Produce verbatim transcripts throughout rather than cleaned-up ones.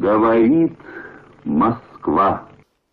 Говорит Москва.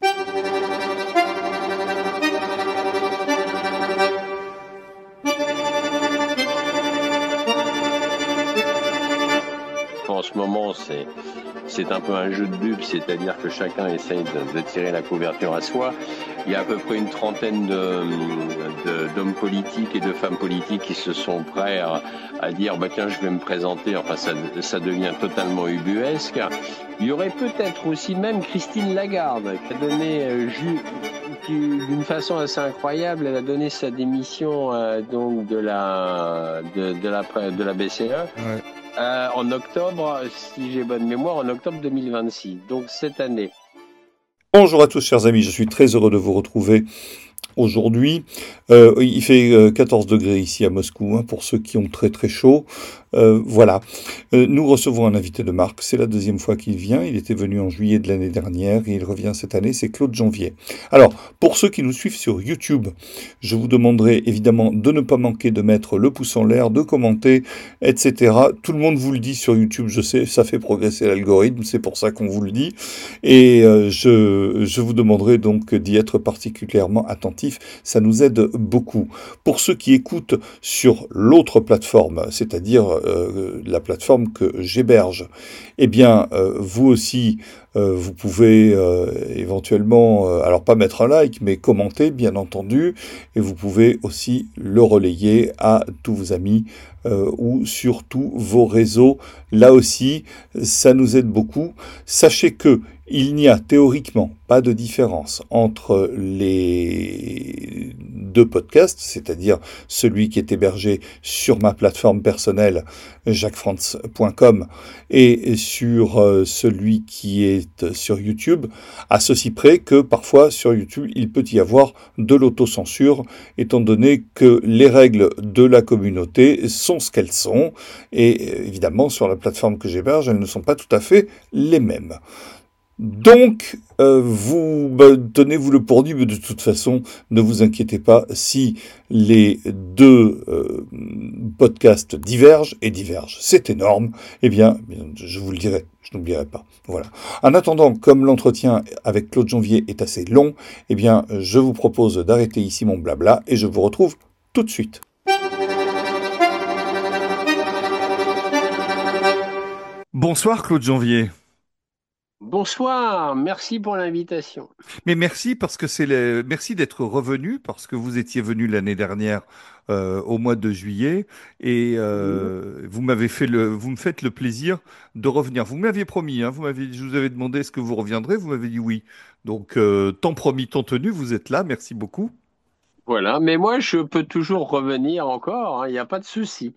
En ce moment, c'est c'est un peu un jeu de bulles, c'est-à-dire que chacun essaye de, de tirer la couverture à soi. Il y a à peu près une trentaine de, de, d'hommes politiques et de femmes politiques qui se sont prêts à, à dire bah tiens, je vais me présenter. Enfin, ça, ça devient totalement ubuesque. Il y aurait peut-être aussi même Christine Lagarde qui a donné euh, ju- qui, d'une façon assez incroyable, elle a donné sa démission euh, donc de la de, de la de la B C E. Ouais. Euh, en octobre, si j'ai bonne mémoire, en octobre deux mille vingt-six, donc cette année. Bonjour à tous chers amis, je suis très heureux de vous retrouver aujourd'hui. Euh, il fait euh, quatorze degrés ici à Moscou, hein, pour ceux qui ont très très chaud. Euh, voilà. Euh, nous recevons un invité de marque. C'est la deuxième fois qu'il vient. Il était venu en juillet de l'année dernière et il revient cette année. C'est Claude Janvier. Alors, pour ceux qui nous suivent sur YouTube, je vous demanderai évidemment de ne pas manquer de mettre le pouce en l'air, de commenter, et cetera. Tout le monde vous le dit sur YouTube, je sais, ça fait progresser l'algorithme, c'est pour ça qu'on vous le dit. Et euh, je, je vous demanderai donc d'y être particulièrement attentif. Ça nous aide beaucoup. Pour ceux qui écoutent sur l'autre plateforme, c'est-à-dire euh, la plateforme que j'héberge, eh bien, euh, vous aussi, euh, vous pouvez euh, éventuellement, euh, alors pas mettre un like, mais commenter, bien entendu, et vous pouvez aussi le relayer à tous vos amis euh, ou sur tous vos réseaux. Là aussi, ça nous aide beaucoup. Sachez que il n'y a théoriquement pas de différence entre les deux podcasts, c'est-à-dire celui qui est hébergé sur ma plateforme personnelle jacques frantz point com et sur euh, celui qui est sur YouTube, à ceci près que parfois sur YouTube il peut y avoir de l'autocensure, étant donné que les règles de la communauté sont ce qu'elles sont, et évidemment sur la plateforme que j'héberge, elles ne sont pas tout à fait les mêmes. Donc, euh, vous bah, tenez-vous le pour dit, mais de toute façon, ne vous inquiétez pas si les deux euh, podcasts divergent, et divergent, c'est énorme, eh bien, je vous le dirai, je n'oublierai pas. Voilà. En attendant, comme l'entretien avec Claude Janvier est assez long, eh bien, je vous propose d'arrêter ici mon blabla, et je vous retrouve tout de suite. Bonsoir Claude Janvier. Bonsoir, merci pour l'invitation. Mais merci parce que c'est le... merci d'être revenu parce que vous étiez venu l'année dernière euh, au mois de juillet et euh, vous m'avez fait le vous me faites le plaisir de revenir. Vous m'aviez promis, hein, vous m'avez je vous avais demandé est-ce que vous reviendrez, vous m'avez dit oui. Donc euh, tant promis, tant tenu, vous êtes là, merci beaucoup. Voilà, mais moi je peux toujours revenir encore, il n'y a pas de souci.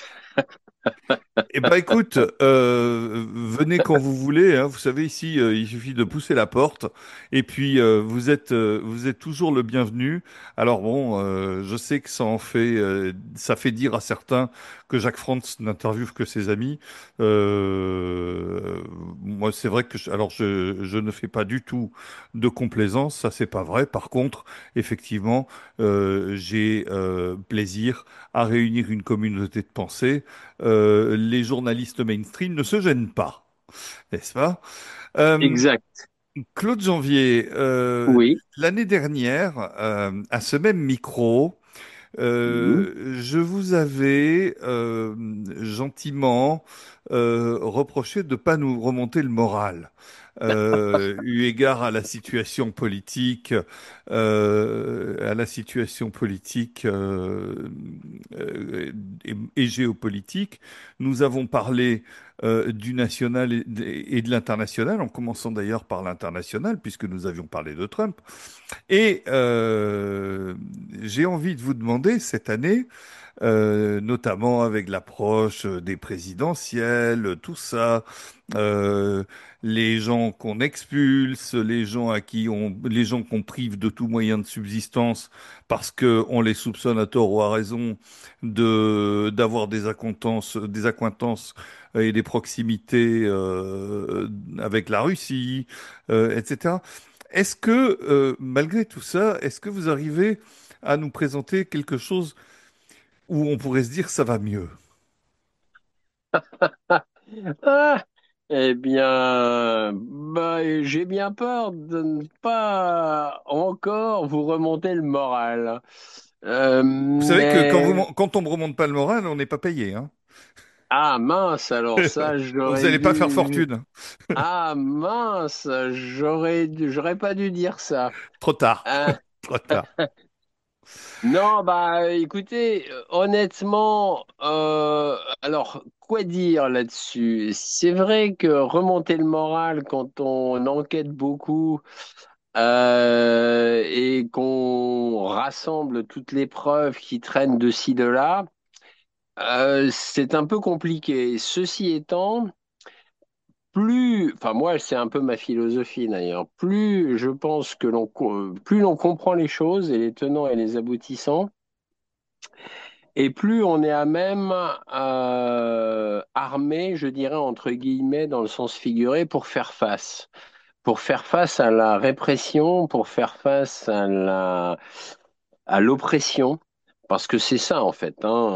Eh ben écoute, euh, venez quand vous voulez, hein. Vous savez ici, euh, il suffit de pousser la porte et puis euh, vous êtes euh, vous êtes toujours le bienvenu. Alors bon, euh, je sais que ça en fait euh, ça fait dire à certains que Jacques Frantz n'interviewe que ses amis. Euh, moi, c'est vrai que je, alors je je ne fais pas du tout de complaisance, ça c'est pas vrai. Par contre, effectivement, euh, j'ai euh, plaisir à réunir une communauté de pensée. Euh, les journalistes mainstream ne se gênent pas, n'est-ce pas? Euh, Exact. Claude Janvier, euh, Oui. l'année dernière, euh, à ce même micro, Mhm. euh, je vous avais euh, gentiment euh, reproché de ne pas nous remonter le moral. Euh, eu égard à la situation politique, euh, à la situation politique euh, euh, et, et géopolitique, nous avons parlé euh, du national et, et de l'international, en commençant d'ailleurs par l'international, puisque nous avions parlé de Trump. Et euh, j'ai envie de vous demander cette année, euh, notamment avec l'approche des présidentielles, tout ça, euh, les gens qu'on expulse, les gens à qui on, les gens qu'on prive de tout moyen de subsistance parce que on les soupçonne à tort ou à raison de d'avoir des accointances, des accointances et des proximités euh, avec la Russie, euh, et cetera. Est-ce que, euh, malgré tout ça, est-ce que vous arrivez à nous présenter quelque chose où on pourrait se dire ça va mieux? Ah, Eh bien, bah, j'ai bien peur de ne pas encore vous remonter le moral. Euh, Vous savez que quand, mais vous, quand on me remonte pas le moral, on n'est pas payé, hein. ah mince, alors ça Vous j'aurais n'allez pas faire dû. fortune. Ah mince, j'aurais dû- j'aurais pas dû dire ça. Trop tard. Hein. Trop tard. Non, bah écoutez, euh, honnêtement, euh, alors quoi dire là-dessus? C'est vrai que remonter le moral quand on enquête beaucoup euh, et qu'on rassemble toutes les preuves qui traînent de ci, de là, euh, c'est un peu compliqué. Ceci étant, plus, enfin moi c'est un peu ma philosophie d'ailleurs, plus je pense que l'on, co- plus l'on comprend les choses et les tenants et les aboutissants, et plus on est à même euh, armé, je dirais entre guillemets, dans le sens figuré, pour faire face. Pour faire face à la répression, pour faire face à la, à l'oppression, parce que c'est ça en fait. Hein,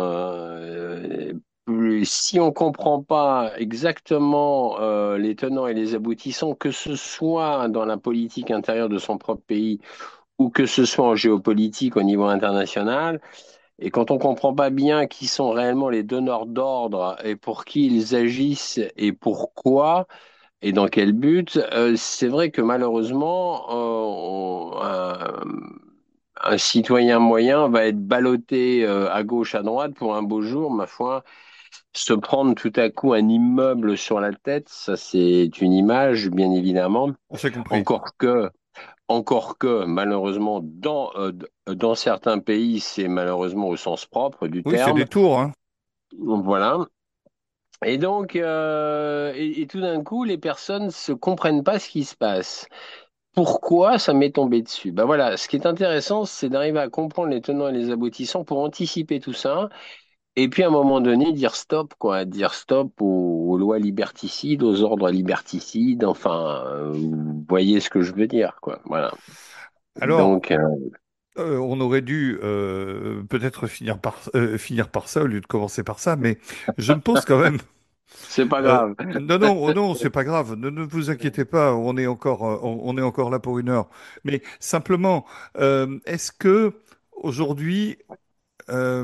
euh, plus- si on comprend pas exactement euh, les tenants et les aboutissants, que ce soit dans la politique intérieure de son propre pays ou que ce soit en géopolitique au niveau international, et quand on comprend pas bien qui sont réellement les donneurs d'ordre et pour qui ils agissent et pourquoi et dans quel but, euh, c'est vrai que malheureusement, euh, on- un, un citoyen moyen va être ballotté euh, à gauche, à droite pour un beau jour, ma foi, se prendre tout à coup un immeuble sur la tête, ça c'est une image, bien évidemment. J'ai compris. Encore que encore que, malheureusement, dans, euh, dans certains pays, c'est malheureusement au sens propre du Oui, c'est terme. des tours, hein. Voilà. Et donc, euh, et, et tout d'un coup, les personnes se comprennent pas ce qui se passe. Pourquoi ça m'est tombé dessus? Ben voilà, ce qui est intéressant, c'est d'arriver à comprendre les tenants et les aboutissants pour anticiper tout ça. Et puis, à un moment donné, dire stop, quoi. Dire stop aux, aux lois liberticides, aux ordres liberticides. Enfin, euh, vous voyez ce que je veux dire, quoi. Voilà. Alors, Donc, euh, euh, on aurait dû euh, peut-être finir par, euh, finir par ça au lieu de commencer par ça, mais je me pose quand même. c'est pas euh, grave. non, non, oh non, c'est pas grave. Ne, ne vous inquiétez pas, on est encore, euh, on, on est encore là pour une heure. Mais simplement, euh, est-ce que aujourd'hui euh,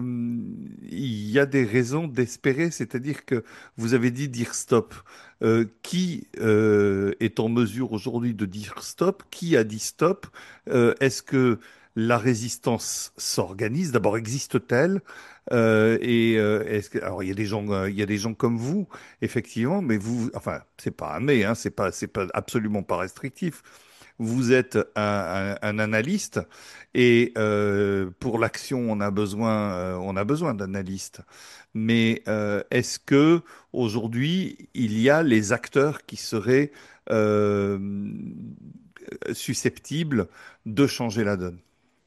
il y a des raisons d'espérer, c'est-à-dire que vous avez dit dire stop. Euh, qui euh, est en mesure aujourd'hui de dire stop? Qui a dit stop? Euh, est-ce que la résistance s'organise? D'abord, existe-t-elle? Euh, et euh, est-ce que, alors il y a des gens, euh, il y a des gens comme vous, effectivement, mais vous, enfin, c'est pas un mais, hein, c'est pas, c'est pas absolument pas restrictif. Vous êtes un, un- un analyste et euh, pour l'action, on a besoin, euh, on a besoin d'analystes. Mais euh, est-ce que aujourd'hui, il y a les acteurs qui seraient euh, susceptibles de changer la donne?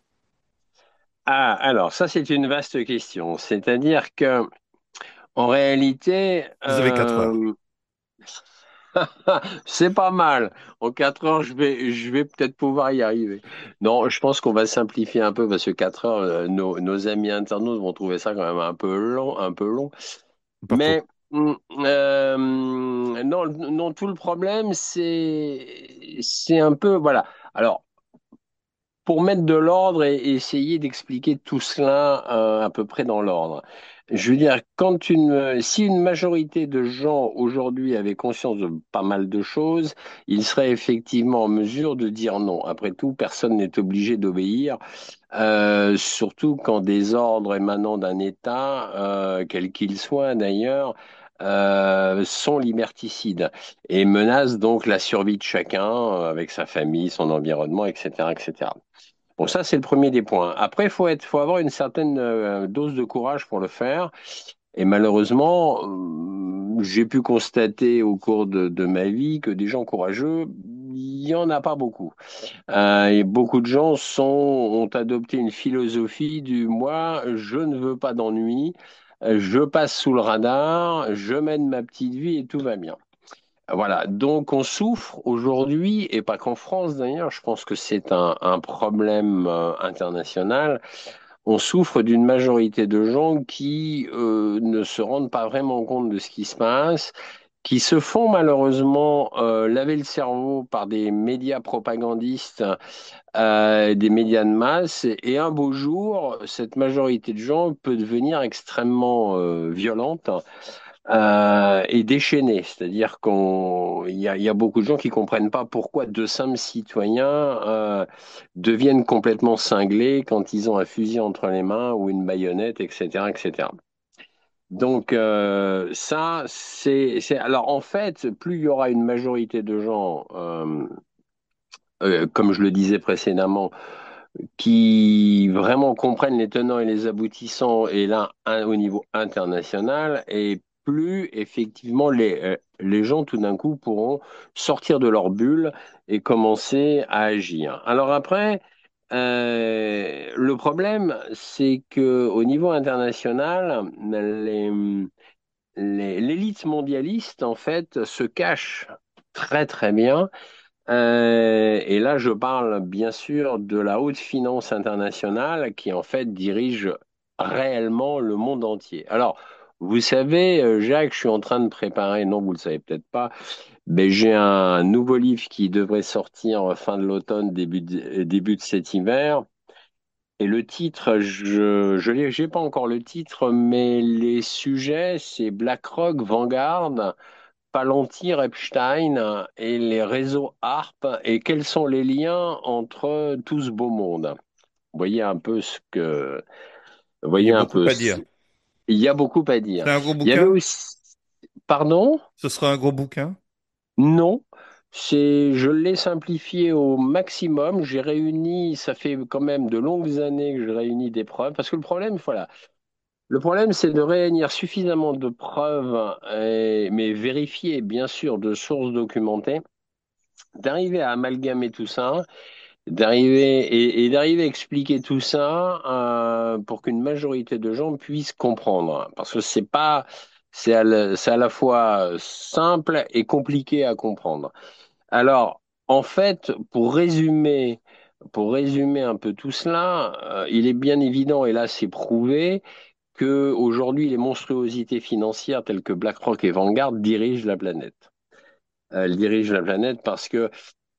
Ah, alors ça c'est une vaste question. C'est-à-dire que en réalité, Vous avez quatre heures. euh, c'est pas mal. En quatre heures, je vais, je vais peut-être pouvoir y arriver. Non, je pense qu'on va simplifier un peu parce que quatre heures, euh, nos, nos amis internautes vont trouver ça quand même un peu long, un peu long. Pas faux. Mais hum, euh, non, non, tout le problème, c'est, c'est un peu, voilà. Alors. Pour mettre de l'ordre et, et essayer d'expliquer tout cela euh, à peu près dans l'ordre. Je veux dire, quand une, si une majorité de gens aujourd'hui avaient conscience de pas mal de choses, ils seraient effectivement en mesure de dire non. Après tout, personne n'est obligé d'obéir, euh, surtout quand des ordres émanant d'un État, euh, quel qu'il soit d'ailleurs, euh, sont liberticides et menacent donc la survie de chacun euh, avec sa famille, son environnement, et cetera, et cetera. Bon, ça, c'est le premier des points. Après, il faut être, faut avoir une certaine euh, dose de courage pour le faire. Et malheureusement, euh, j'ai pu constater au cours de, de ma vie que des gens courageux, il n'y en a pas beaucoup. Euh, et beaucoup de gens sont, ont adopté une philosophie du moi, je ne veux pas d'ennui, euh, je passe sous le radar, je mène ma petite vie et tout va bien. Voilà, donc on souffre aujourd'hui, et pas qu'en France d'ailleurs, je pense que c'est un, un problème euh, international, on souffre d'une majorité de gens qui euh, ne se rendent pas vraiment compte de ce qui se passe qui se font malheureusement euh, laver le cerveau par des médias propagandistes, euh, des médias de masse, et un beau jour, cette majorité de gens peut devenir extrêmement euh, violente euh, et déchaînée. C'est-à-dire qu'on, il y a, il y a beaucoup de gens qui comprennent pas pourquoi de simples citoyens euh, deviennent complètement cinglés quand ils ont un fusil entre les mains ou une baïonnette, et cetera, et cetera. Donc euh, ça, c'est, c'est... Alors en fait, plus il y aura une majorité de gens, euh, euh, comme je le disais précédemment, qui vraiment comprennent les tenants et les aboutissants, et là, un- au niveau international, et plus effectivement les, euh, les gens tout d'un coup pourront sortir de leur bulle et commencer à agir. Alors après, euh, le problème, c'est que au niveau international, les les- l'élite mondialiste, en fait, se cache très très bien. Euh, et là, je parle bien sûr de la haute finance internationale qui, en fait, dirige réellement le monde entier. Alors, vous savez, euh, Jacques, je suis en train de préparer, non, vous le savez peut-être pas, mais j'ai un nouveau livre qui devrait sortir fin de l'automne, début de, début de cet hiver. Et le titre, je je l'ai, j'ai pas encore le titre, mais les sujets, c'est BlackRock, Vanguard, Palantir, Epstein et les réseaux A R P. Et quels sont les liens entre tout ce beau monde? Vous voyez un peu ce que, vous Il y a voyez un beaucoup peu. à dire. ce- Il y a beaucoup à dire. C'est un gros Il y avait bouquin? aussi, pardon? Ce sera un gros bouquin? Non. C'est, je l'ai simplifié au maximum. J'ai réuni, ça fait quand même de longues années que je réunis des preuves. Parce que le problème, voilà, le problème, c'est de réunir suffisamment de preuves, et- mais vérifiées, bien sûr, de sources documentées, d'arriver à amalgamer tout ça, d'arriver et, et d'arriver à expliquer tout ça euh, pour qu'une majorité de gens puissent comprendre. Parce que c'est pas, c'est à la, c'est à la fois simple et compliqué à comprendre. Alors, en fait, pour résumer, pour résumer un peu tout cela, euh, il est bien évident, et là c'est prouvé, que aujourd'hui les monstruosités financières telles que BlackRock et Vanguard dirigent la planète. Elles dirigent la planète parce que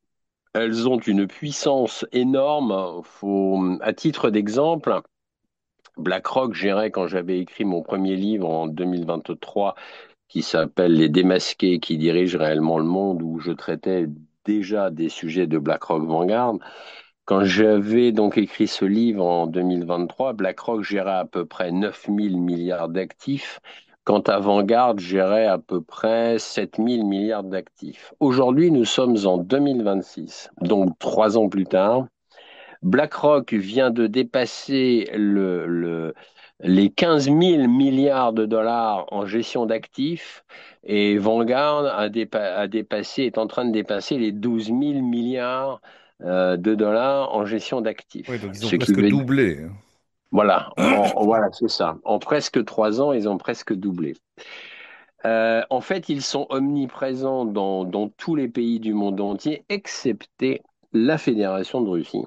elles ont une puissance énorme. Faut, à titre d'exemple, BlackRock gérait, quand j'avais écrit mon premier livre en deux mille vingt-trois, qui s'appelle Les Démasqués qui dirigent réellement le monde, où je traitais déjà des sujets de BlackRock Vanguard. Quand j'avais donc écrit ce livre en deux mille vingt-trois, BlackRock gérait à peu près neuf mille milliards d'actifs. Quant à Vanguard, gérait à peu près sept mille milliards d'actifs. Aujourd'hui, nous sommes en deux mille vingt-six, donc trois ans plus tard. BlackRock vient de dépasser le, le- les quinze mille milliards de dollars en gestion d'actifs, et Vanguard a, dépa- a dépassé, est en train de dépasser les douze mille milliards euh, de dollars en gestion Oui, d'actifs. donc ils ont Ce qui presque veut dire, doublé. voilà, en- voilà, c'est ça. En presque trois ans, ils ont presque doublé. Euh, en fait, ils sont omniprésents dans, dans tous les pays du monde entier, excepté la Fédération de Russie,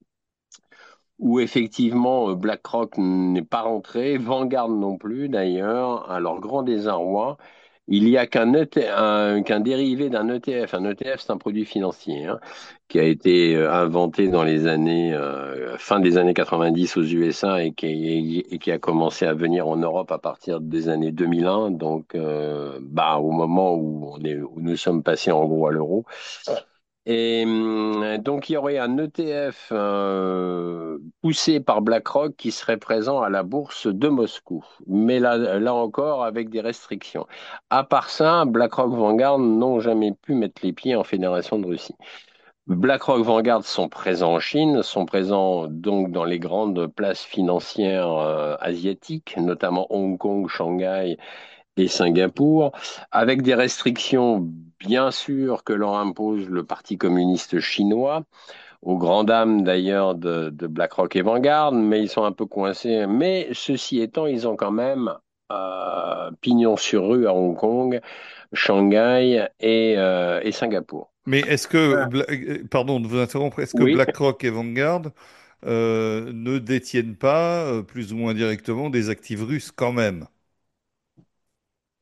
où effectivement euh, BlackRock n'est pas rentré, Vanguard non plus d'ailleurs, à leur grand désarroi. Il n'y a qu'un E T un- qu'un dérivé d'un E T F. Un E T F, c'est un produit financier hein, qui a été euh, inventé dans les années euh, fin des années quatre-vingt-dix aux U S A et qui, et qui a commencé à venir en Europe à partir des années deux mille un, donc euh, bah, au moment où, on est, où nous sommes passés en gros à l'euro. Et hum, donc, il y aurait un E T F euh, poussé par BlackRock qui serait présent à la bourse de Moscou. Mais là, là encore, avec des restrictions. À part ça, BlackRock Vanguard n'ont jamais pu mettre les pieds en Fédération de Russie. BlackRock Vanguard sont présents en Chine, sont présents donc dans les grandes places financières euh, asiatiques, notamment Hong Kong, Shanghai et Singapour, avec des restrictions bien sûr que leur impose le Parti communiste chinois, aux grandes dames d'ailleurs de, de BlackRock et Vanguard, mais ils sont un peu coincés. Mais ceci étant, ils ont quand même euh, pignon sur rue à Hong Kong, Shanghai et, euh, et Singapour. Mais est-ce que, Voilà. Bla- euh, pardon de vous interrompre, est-ce que Oui. BlackRock et Vanguard euh, ne détiennent pas, euh, plus ou moins directement, des actifs russes quand même?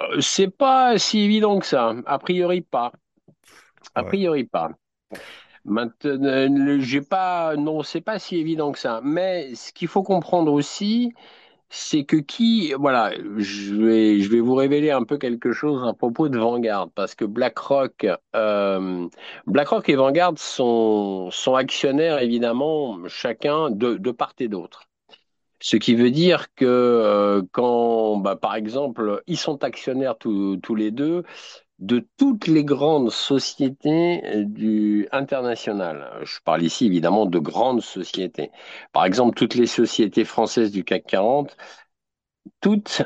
Euh, C'est pas si évident que ça. A priori pas. A Ouais. priori pas. Maintenant, le- j'ai pas, non, c'est pas si évident que ça. Mais ce qu'il faut comprendre aussi, c'est que qui, voilà, je vais, je vais vous révéler un peu quelque chose à propos de Vanguard, parce que BlackRock, euh, BlackRock et Vanguard sont, sont actionnaires évidemment chacun de, de part et d'autre. Ce qui veut dire que euh, quand, bah, par exemple, ils sont actionnaires tous tous les deux de toutes les grandes sociétés euh, du international. Je parle ici évidemment de grandes sociétés. Par exemple, toutes les sociétés françaises du CAC quarante, toutes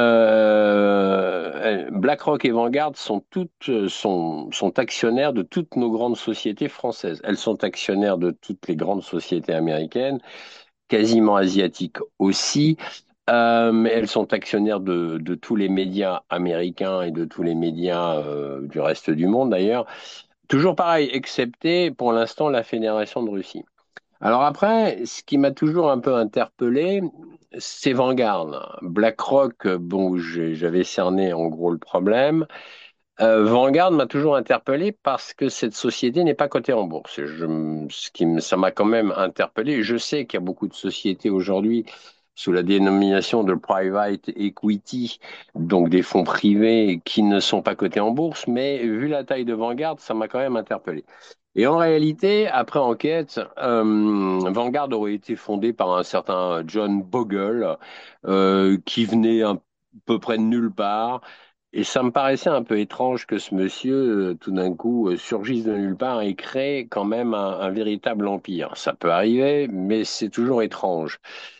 euh, BlackRock et Vanguard sont toutes euh, sont, sont actionnaires de toutes nos grandes sociétés françaises. Elles sont actionnaires de toutes les grandes sociétés américaines, quasiment asiatiques aussi. Euh, mais elles sont actionnaires de, de tous les médias américains et de tous les médias euh, du reste du monde d'ailleurs. Toujours pareil, excepté pour l'instant la Fédération de Russie. Alors après, ce qui m'a toujours un peu interpellé, c'est Vanguard. BlackRock, bon, j'ai- j'avais cerné en gros le problème. Euh, Vanguard m'a toujours interpellé parce que cette société n'est pas cotée en bourse. Je, m- ce qui me- ça m'a quand même interpellé. Je sais qu'il y a beaucoup de sociétés aujourd'hui sous la dénomination de private equity, donc des fonds privés qui ne sont pas cotés en bourse, mais vu la taille de Vanguard, ça m'a quand même interpellé. Et en réalité, après enquête, euh, Vanguard aurait été fondé par un certain John Bogle, euh, qui venait à peu près de nulle part. Et ça me paraissait un peu étrange que ce monsieur, euh, tout d'un coup, euh, surgisse de nulle part et crée quand même un, un véritable empire. Ça peut arriver, mais c'est toujours étrange.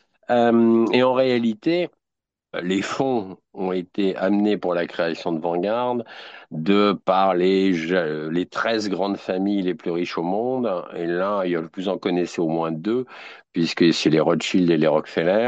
Euh, et en réalité, les fonds ont été amenés pour la création de Vanguard de par les, je- les treize grandes familles les plus riches au monde. Et là, il y a- vous en connaissez au moins deux, puisque c'est les Rothschild et les Rockefeller.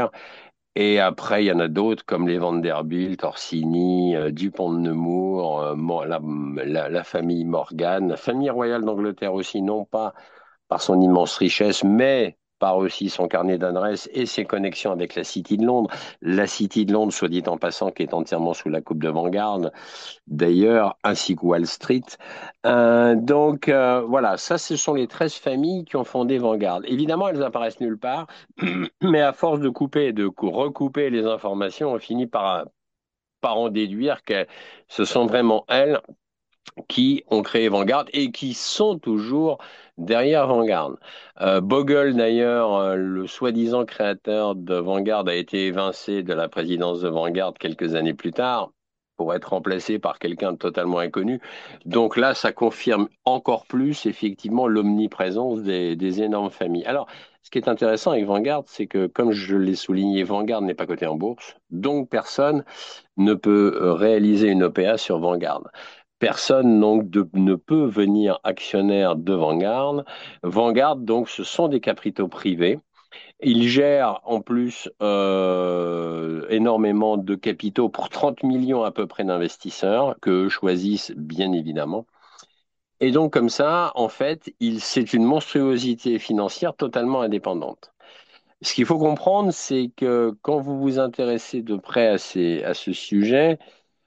Et après, il y en a d'autres comme les Vanderbilt, Orsini, euh, Dupont de Nemours, euh, Mo- la, la- la famille Morgan, la famille royale d'Angleterre aussi, non pas par son immense richesse, mais par aussi son carnet d'adresses et ses connexions avec la City de Londres. La City de Londres, soit dit en passant, qui est entièrement sous la coupe de Vanguard, d'ailleurs, ainsi que Wall Street. Euh, donc euh, voilà, ça, ce sont les treize familles qui ont fondé Vanguard. Évidemment, elles apparaissent nulle part, mais à force de couper et de cou- recouper les informations, on finit par, par en déduire que ce sont vraiment elles qui ont créé Vanguard et qui sont toujours derrière Vanguard. Euh, Bogle, d'ailleurs, euh, le soi-disant créateur de Vanguard, a été évincé de la présidence de Vanguard quelques années plus tard pour être remplacé par quelqu'un de totalement inconnu. Donc là, ça confirme encore plus, effectivement, l'omniprésence des, des énormes familles. Alors, ce qui est intéressant avec Vanguard, c'est que, comme je l'ai souligné, Vanguard n'est pas coté en bourse, donc personne ne peut euh, réaliser une O P A sur Vanguard. Personne donc de- ne peut venir actionnaire de Vanguard. Vanguard, donc, ce sont des capitaux privés. Ils gèrent en plus euh, énormément de capitaux pour trente millions à peu près d'investisseurs que eux choisissent bien évidemment. Et donc comme ça, en fait, il, c'est une monstruosité financière totalement indépendante. Ce qu'il faut comprendre, c'est que quand vous vous intéressez de près à, ces, à ce sujet,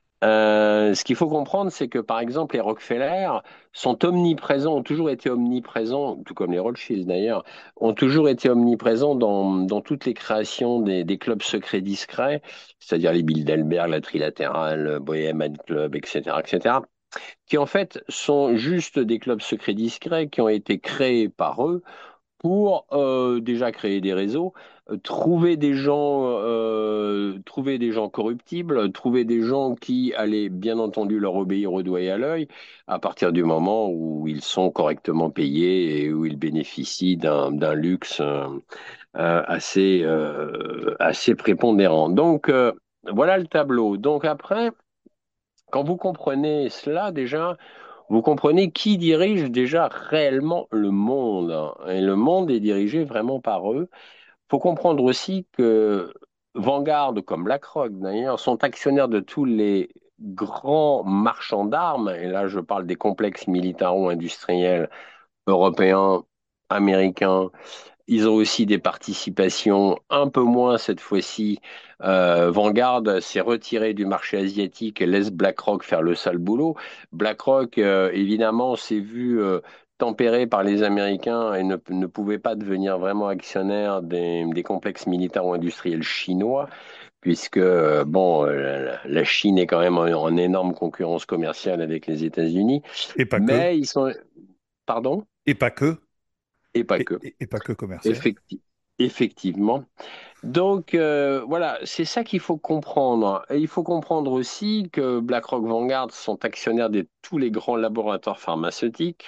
euh, ce qu'il faut comprendre, c'est que par exemple, les Rockefeller sont omniprésents, ont toujours été omniprésents, tout comme les Rothschild d'ailleurs, ont toujours été omniprésents dans, dans toutes les créations des, des clubs secrets discrets, c'est-à-dire les Bilderberg, la Trilatérale, Bohemian Club, et cetera, et cetera, qui en fait sont juste des clubs secrets discrets qui ont été créés par eux pour euh, déjà créer des réseaux, euh, trouver des gens, euh, trouver des gens corruptibles, trouver des gens qui allaient bien entendu leur obéir au doigt et à l'œil, à partir du moment où ils sont correctement payés et où ils bénéficient d'un d'un luxe euh, euh, assez euh, assez prépondérant. Donc euh, voilà le tableau. Donc après, quand vous comprenez cela déjà, vous comprenez qui dirige déjà réellement le monde, hein. Et le monde est dirigé vraiment par eux. Il faut comprendre aussi que Vanguard, comme BlackRock d'ailleurs, sont actionnaires de tous les grands marchands d'armes. Et là, je parle des complexes militaro-industriels européens, américains, ils ont aussi des participations un peu moins cette fois-ci. Euh, Vanguard s'est retiré du marché asiatique et laisse BlackRock faire le sale boulot. BlackRock, euh, évidemment, s'est vu euh, tempéré par les Américains et ne, ne pouvait pas devenir vraiment actionnaire des, des complexes militaires ou industriels chinois, puisque euh, bon, euh, la Chine est quand même en, en énorme concurrence commerciale avec les États-Unis. Et pas que, Mais ils sont, pardon, et pas que, et pas et, que. et- et pas que commercial. Effecti- Effectivement. Donc euh, voilà, c'est ça qu'il faut comprendre. Et il faut comprendre aussi que BlackRock Vanguard sont actionnaires de tous les grands laboratoires pharmaceutiques.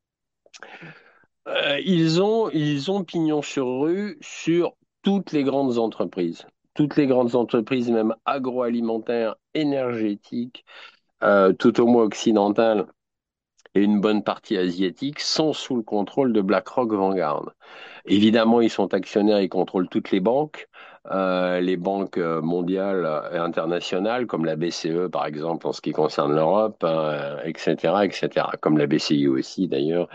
Euh, ils ont, ils ont pignon sur rue sur toutes les grandes entreprises. Toutes les grandes entreprises, même agroalimentaires, énergétiques, euh, tout au moins occidentales et une bonne partie asiatique, sont sous le contrôle de BlackRock Vanguard. Évidemment, ils sont actionnaires, ils contrôlent toutes les banques, euh, les banques euh, mondiales et internationales, comme la B C E par exemple en ce qui concerne l'Europe, hein, et cetera, et cetera, comme la B C I aussi d'ailleurs.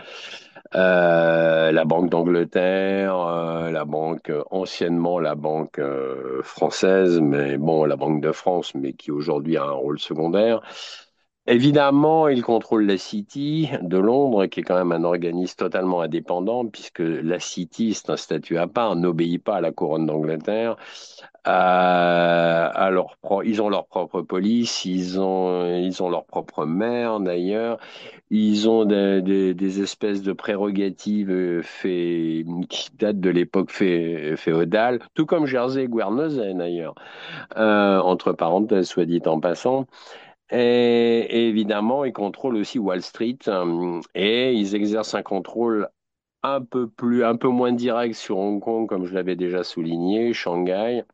Euh, la Banque d'Angleterre, euh, la banque, euh, anciennement la Banque euh, française, mais bon, la Banque de France, mais qui aujourd'hui a un rôle secondaire. Évidemment, il contrôle la City de Londres, qui est quand même un organisme totalement indépendant, puisque la City, c'est un statut à part, n'obéit pas à la couronne d'Angleterre. Euh, alors, ils ont leur propre police, ils ont, ils ont leur propre maire d'ailleurs, ils ont des, des- des espèces de prérogatives euh, fait, qui datent de l'époque fé- féodale, tout comme Jersey et Guernesey d'ailleurs, euh, entre parenthèses, soit dit en passant. Et, et évidemment, ils contrôlent aussi Wall Street euh, et ils exercent un contrôle un peu plus, un peu moins direct sur Hong Kong, comme je l'avais déjà souligné, Shanghai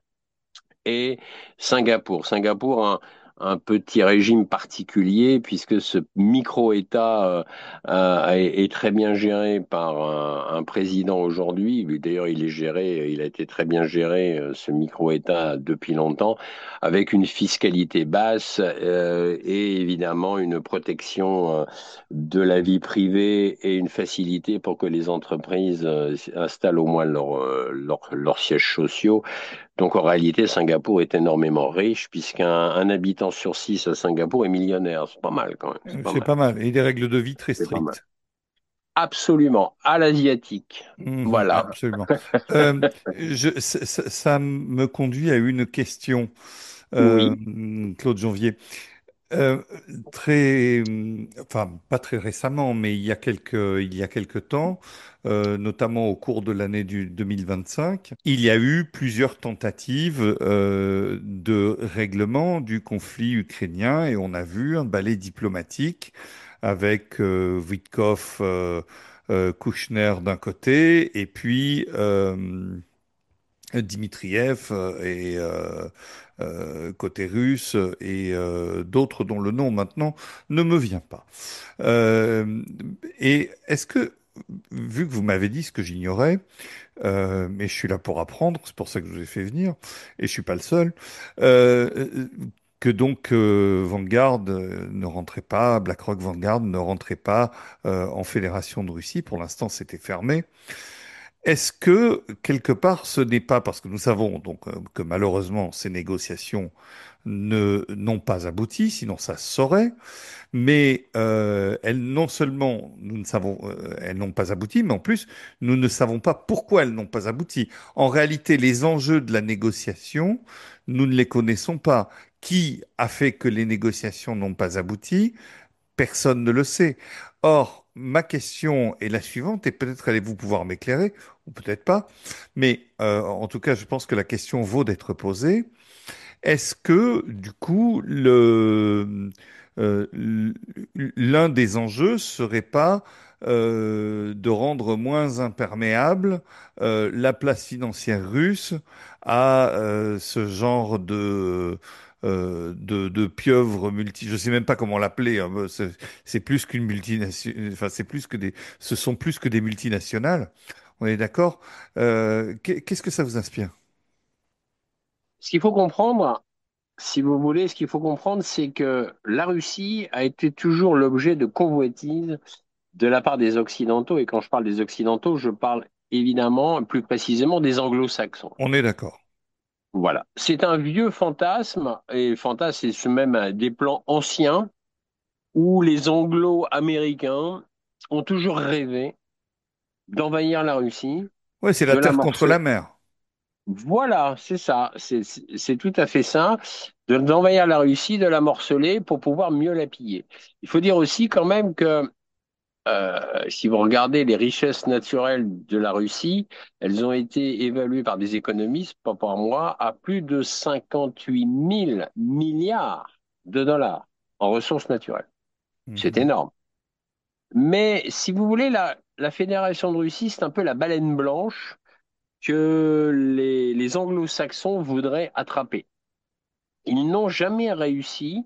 et Singapour. Singapour, un, un petit régime particulier puisque ce micro-État euh, euh, est, est très bien géré par un, un président aujourd'hui. Lui, d'ailleurs, il est géré, il a été très bien géré, euh, ce micro-État, depuis longtemps, avec une fiscalité basse euh, et évidemment une protection euh, de la vie privée et une facilité pour que les entreprises euh, installent au moins leurs leur, leur, leurs sièges sociaux. Donc en réalité, Singapour est énormément riche puisqu'un un habitant sur six à Singapour est millionnaire. C'est pas mal quand même, c'est Euh, pas C'est mal, pas mal. Et des règles de vie très c'est pas mal. strictes. Absolument, à l'asiatique. Mhm, Voilà. absolument. Euh, je- ça, ça- ça me conduit à une question, euh, Oui, Claude Jonvier. Euh, très, enfin, pas très récemment, mais il y a quelques, il y a quelques temps, euh, notamment au cours de l'année du deux mille vingt-cinq, il y a eu plusieurs tentatives euh, de règlement du conflit ukrainien et on a vu un ballet diplomatique avec euh, Witkoff, euh, euh, Kouchner d'un côté et puis euh, Dmitriev euh, et euh, euh, côté russe et euh, d'autres dont le nom maintenant ne me vient pas. Euh, et est-ce que, vu que vous m'avez dit ce que j'ignorais, euh, mais je suis là pour apprendre, c'est pour ça que je vous ai fait venir, et je suis pas le seul, euh, que donc euh, Vanguard euh, ne rentrait pas, BlackRock Vanguard ne rentrait pas euh, en Fédération de Russie, pour l'instant c'était fermé. Est-ce que, quelque part, ce n'est pas parce que nous savons donc euh, que malheureusement ces négociations ne n'ont pas abouti, sinon ça se saurait, mais euh, elles non seulement nous ne savons euh, elles n'ont pas abouti, mais en plus nous ne savons pas pourquoi elles n'ont pas abouti. En réalité, les enjeux de la négociation, nous ne les connaissons pas. Qui a fait que les négociations n'ont pas abouti? Personne ne le sait. Or, ma question est la suivante, et peut-être allez-vous pouvoir m'éclairer, ou peut-être pas, mais euh, en tout cas, je pense que la question vaut d'être posée. Est-ce que, du coup, le, euh, l'un des enjeux serait pas euh, de rendre moins imperméable euh, la place financière russe à euh, ce genre de, euh, de, de pieuvre multi, je sais même pas comment l'appeler, hein, c'est c'est plus qu'une multinationale, enfin c'est plus que des, ce sont plus que des multinationales. On est d'accord? Euh, qu'est- qu'est-ce que ça vous inspire? ce qu'il faut comprendre, si vous voulez, ce qu'il faut comprendre, c'est que la Russie a été toujours l'objet de convoitises de la part des Occidentaux. Et quand je parle des Occidentaux, je parle évidemment, plus précisément des anglo-saxons. On est d'accord. Voilà. C'est un vieux fantasme, et fantasme, c'est même un des plans anciens où les anglo-américains ont toujours rêvé d'envahir la Russie, Ouais, c'est la de la terre contre la morceler. mer. Voilà, c'est ça, c'est c'est- c'est tout à fait ça, de- d'envahir la Russie, de la morceler pour pouvoir mieux la piller. Il faut dire aussi quand même que euh, si vous regardez les richesses naturelles de la Russie, elles ont été évaluées par des économistes, pas par moi, à plus de cinquante-huit mille milliards de dollars en ressources naturelles. C'est Mhm. énorme. Mais si vous voulez, la, la Fédération de Russie, c'est un peu la baleine blanche que les, les anglo-saxons voudraient attraper. Ils n'ont jamais réussi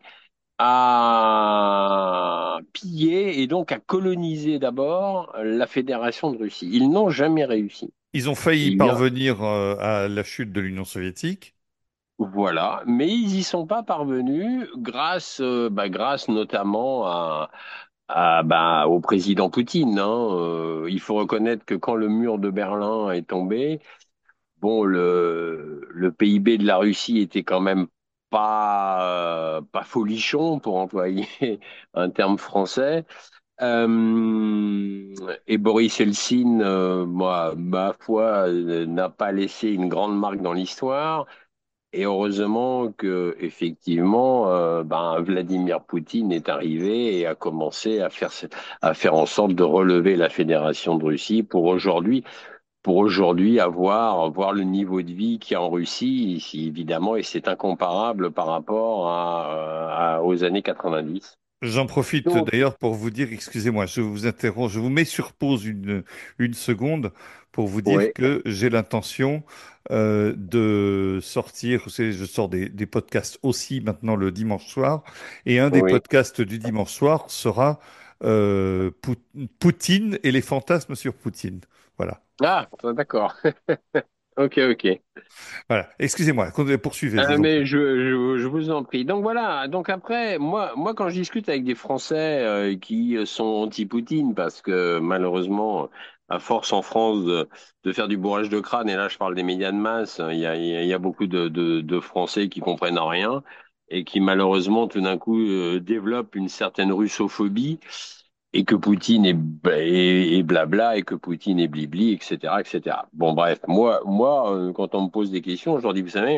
à piller et donc à coloniser d'abord la Fédération de Russie. Ils n'ont jamais réussi. Ils ont failli Il y a, parvenir euh, à la chute de l'Union soviétique. voilà, mais ils y sont pas parvenus grâce, euh, bah, grâce notamment à, à, bah, au président Poutine, hein. Euh, il faut reconnaître que quand le mur de Berlin est tombé, bon, le, le P I B de la Russie était quand même pas, euh, pas folichon, pour employer un terme français. Euh, et Boris Helsin, euh, moi, ma foi, euh, n'a pas laissé une grande marque dans l'histoire. Et heureusement que, effectivement, euh, ben, Vladimir Poutine est arrivé et a commencé à faire, à faire en sorte de relever la Fédération de Russie pour aujourd'hui pour aujourd'hui avoir voir le niveau de vie qu'il y a en Russie, ici, évidemment, et c'est incomparable par rapport à, euh, à- aux années quatre-vingt-dix. J'en profite Donc, d'ailleurs pour vous dire, excusez-moi, je vous interromps, je vous mets sur pause une, une seconde pour vous dire oui, que j'ai l'intention euh, de sortir, vous savez, je sors des, des podcasts aussi maintenant le dimanche soir, et un des oui. podcasts du dimanche soir sera euh, Pou- Poutine et les fantasmes sur Poutine. Voilà. Ah, d'accord. Ok, ok. Voilà. Excusez-moi, con- poursuivez, je Euh, vous en prie. mais je, je, je vous en prie. Donc voilà. Donc après, moi, moi, quand je discute avec des Français euh, qui sont anti-Poutine, parce que malheureusement, à force en France de, de faire du bourrage de crâne, et là je parle des médias de masse, il y a, il y a il y a beaucoup de, de, de Français qui comprennent rien et qui malheureusement tout d'un coup euh, développent une certaine russophobie et que Poutine est, est, est blabla et que Poutine est blibli, et cetera, et cetera. Bon bref, moi, moi, euh, quand on me pose des questions, je leur dis, vous savez.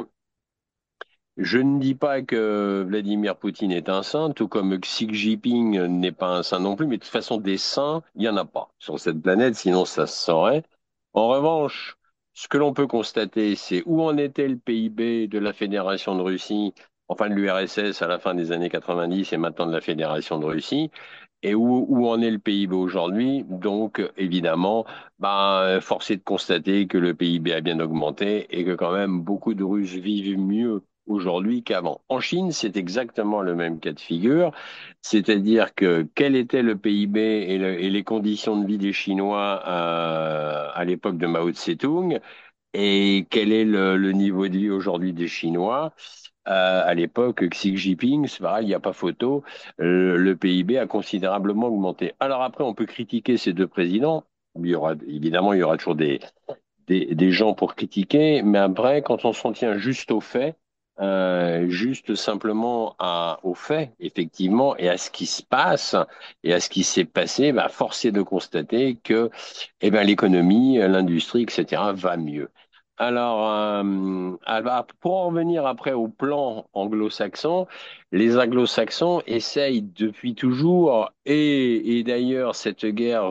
Je ne dis pas que Vladimir Poutine est un saint, tout comme Xi Jinping n'est pas un saint non plus, mais de toute façon, des saints, il n'y en a pas sur cette planète, sinon ça se saurait. En revanche, ce que l'on peut constater, c'est où en était le P I B de la Fédération de Russie, enfin de l'U R S S à la fin des années quatre-vingt-dix et maintenant de la Fédération de Russie, et où, où en est le P I B aujourd'hui. Donc, évidemment, ben, force est de constater que le P I B a bien augmenté et que quand même beaucoup de Russes vivent mieux aujourd'hui qu'avant. En Chine, c'est exactement le même cas de figure, c'est-à-dire que quel était le P I B et, le- et les conditions de vie des Chinois euh, à l'époque de Mao Tse-tung et quel est le, le niveau de vie aujourd'hui des Chinois. Euh, à l'époque, Xi Jinping, c'est pareil, il n'y a pas photo, le, le P I B a considérablement augmenté. Alors après, on peut critiquer ces deux présidents. Il y aura, évidemment, il y aura toujours des, des, des gens pour critiquer, mais après, quand on s'en tient juste aux faits, euh, juste simplement à, aux faits, effectivement, et à ce qui se passe et à ce qui s'est passé, bah, force est de constater que eh ben, l'économie, l'industrie, et cetera, va mieux. Alors, euh, alors, pour en revenir après au plan anglo-saxon, les anglo-saxons essayent depuis toujours, et, et d'ailleurs cette guerre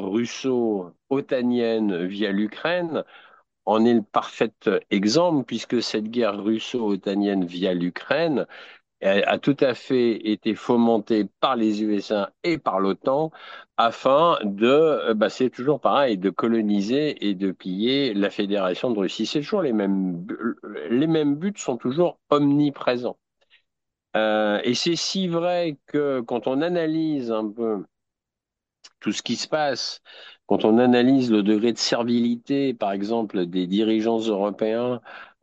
russo-otanienne via l'Ukraine, en est le parfait exemple, puisque cette guerre russo-otanienne via l'Ukraine a, a tout à fait été fomentée par les U S A et par l'OTAN afin de, euh, bah, c'est toujours pareil, de coloniser et de piller la Fédération de Russie. C'est toujours les mêmes, bu- les mêmes buts sont toujours omniprésents. Euh, et c'est si vrai que quand on analyse un peu tout ce qui se passe, quand on analyse le degré de servilité, par exemple, des dirigeants européens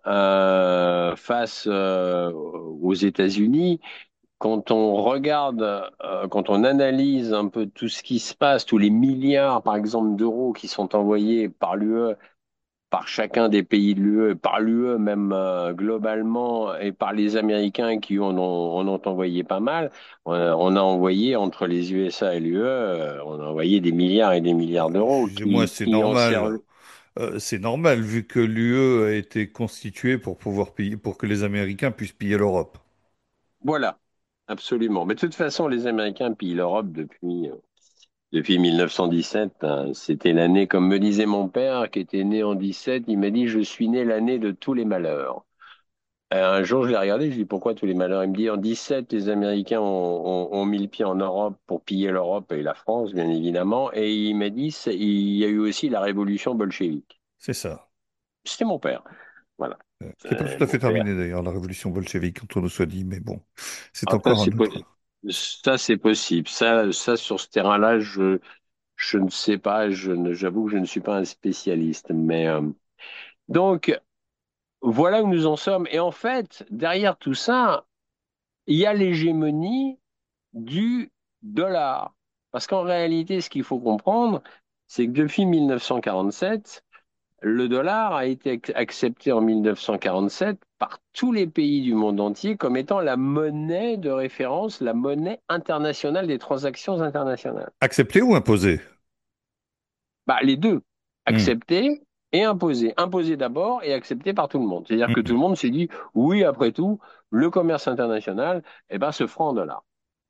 euh, face euh, aux États-Unis, quand on regarde, euh, quand on analyse un peu tout ce qui se passe, tous les milliards, par exemple, d'euros qui sont envoyés par l'U E par chacun des pays de l'U E, par l'U E même euh, globalement, et par les Américains qui en ont, en ont envoyé pas mal. On a, on a envoyé entre les U S A et l'U E, euh, on a envoyé des milliards et des milliards d'euros Excusez-moi, qui, c'est qui ont normal. servi. Euh, c'est normal vu que l'U E a été constituée pour pouvoir payer, pour que les Américains puissent piller l'Europe. Voilà, absolument. Mais de toute façon, les Américains pillent l'Europe depuis, euh, depuis mille neuf cent dix-sept. Hein. C'était l'année, comme me disait mon père, qui était né en dix-sept, il m'a dit, je suis né l'année de tous les malheurs. Euh, un jour, je l'ai regardé, je lui ai dit, pourquoi tous les malheurs? Il me dit, en dix-sept, les Américains ont, ont- ont mis le pied en Europe pour piller l'Europe et la France, bien évidemment. Et il m'a dit, c'est- il y a eu aussi la révolution bolchevique. C'est ça. C'était mon père. Voilà. Euh, qui n'est pas Euh, tout à mon fait père. terminée d'ailleurs, la révolution bolchevique, quand on nous soit dit, mais bon, c'est Alors ça, encore un c'est po- autre. ça, c'est possible. Ça, ça, sur ce terrain-là, je, je ne sais pas. Je ne, j'avoue que je ne suis pas un spécialiste. Mais euh, donc, voilà où nous en sommes. Et en fait, derrière tout ça, il y a l'hégémonie du dollar. Parce qu'en réalité, ce qu'il faut comprendre, c'est que depuis mille neuf cent quarante-sept, le dollar a été ac- accepté en mille neuf cent quarante-sept par tous les pays du monde entier comme étant la monnaie de référence, la monnaie internationale des transactions internationales. Accepté ou imposé? Bah, les deux, Hmm. accepté et imposé. Imposé d'abord et accepté par tout le monde. C'est-à-dire que tout Hmm. le monde s'est dit, oui, après tout, le commerce international, eh ben, se fera en dollars.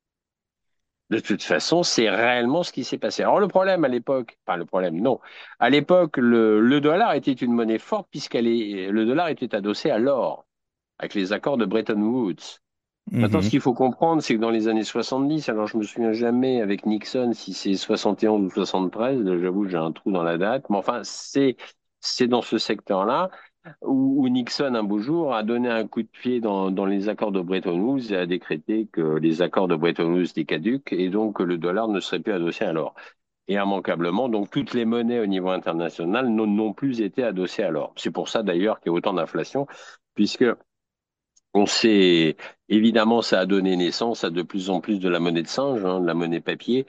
De toute façon, c'est réellement ce qui s'est passé. Alors le problème à l'époque, enfin le problème, non. À l'époque, le, le dollar était une monnaie forte puisqu'elle est, le dollar était adossé à l'or, avec les accords de Bretton Woods. Maintenant, ce Mhm. qu'il faut comprendre, c'est que dans les années soixante-dix, alors je me souviens jamais avec Nixon si c'est soixante et onze ou soixante-treize, j'avoue, j'ai un trou dans la date, mais enfin, c'est, c'est dans ce secteur-là où, où Nixon, un beau jour, a donné un coup de pied dans, dans les accords de Bretton Woods et a décrété que les accords de Bretton Woods étaient caducs et donc que le dollar ne serait plus adossé à l'or. Et immanquablement, donc toutes les monnaies au niveau international n'ont non plus été adossées à l'or. C'est pour ça d'ailleurs qu'il y a autant d'inflation, puisque on sait, évidemment, ça a donné naissance à de plus en plus de la monnaie de singe, hein, de la monnaie papier.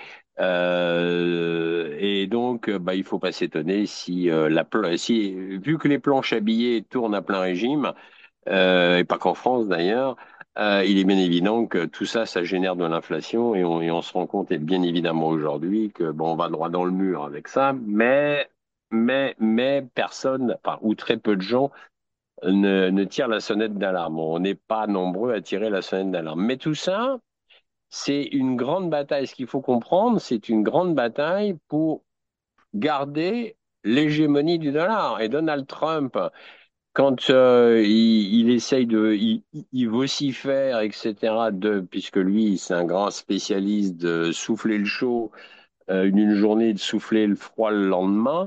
Euh, et donc, euh, bah, il faut pas s'étonner si, euh, la, pla- si, vu que les planches à billets tournent à plein régime, euh, et pas qu'en France d'ailleurs, euh, il est bien évident que tout ça, ça génère de l'inflation et on, et on se rend compte, et bien évidemment aujourd'hui, que bon, on va droit dans le mur avec ça, mais, mais, mais personne, enfin, ou très peu de gens ne, ne tire la sonnette d'alarme. On n'est pas nombreux à tirer la sonnette d'alarme. Mais tout ça, c'est une grande bataille. Ce qu'il faut comprendre, c'est une grande bataille pour garder l'hégémonie du dollar. Et Donald Trump, quand euh, il, il essaye de, il, il vocifère, et cetera, de, puisque lui, c'est un grand spécialiste de souffler le chaud euh, une journée, de souffler le froid le lendemain.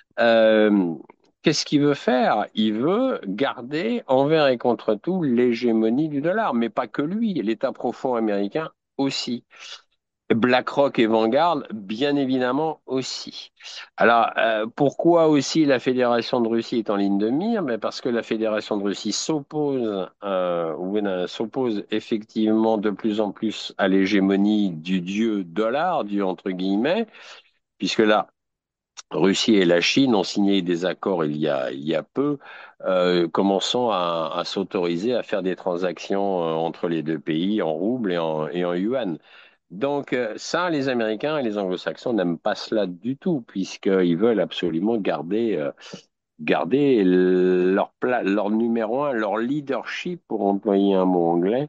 Euh, Qu'est-ce qu'il veut faire? Il veut garder envers et contre tout l'hégémonie du dollar, mais pas que lui, l'État profond américain aussi. BlackRock et Vanguard, bien évidemment aussi. Alors, euh, pourquoi aussi la Fédération de Russie est en ligne de mire? Mais parce que la Fédération de Russie s'oppose, euh, ou, euh, s'oppose effectivement de plus en plus à l'hégémonie du dieu dollar, dieu entre guillemets, puisque là, Russie et la Chine ont signé des accords il y a, il y a peu, euh, commençant à, à s'autoriser à faire des transactions euh, entre les deux pays en roubles et en, et en yuan. Donc euh, ça, les Américains et les Anglo-Saxons n'aiment pas cela du tout, puisqu'ils veulent absolument garder, euh, garder leur, pla- leur numéro un, leur leadership, pour employer un mot anglais,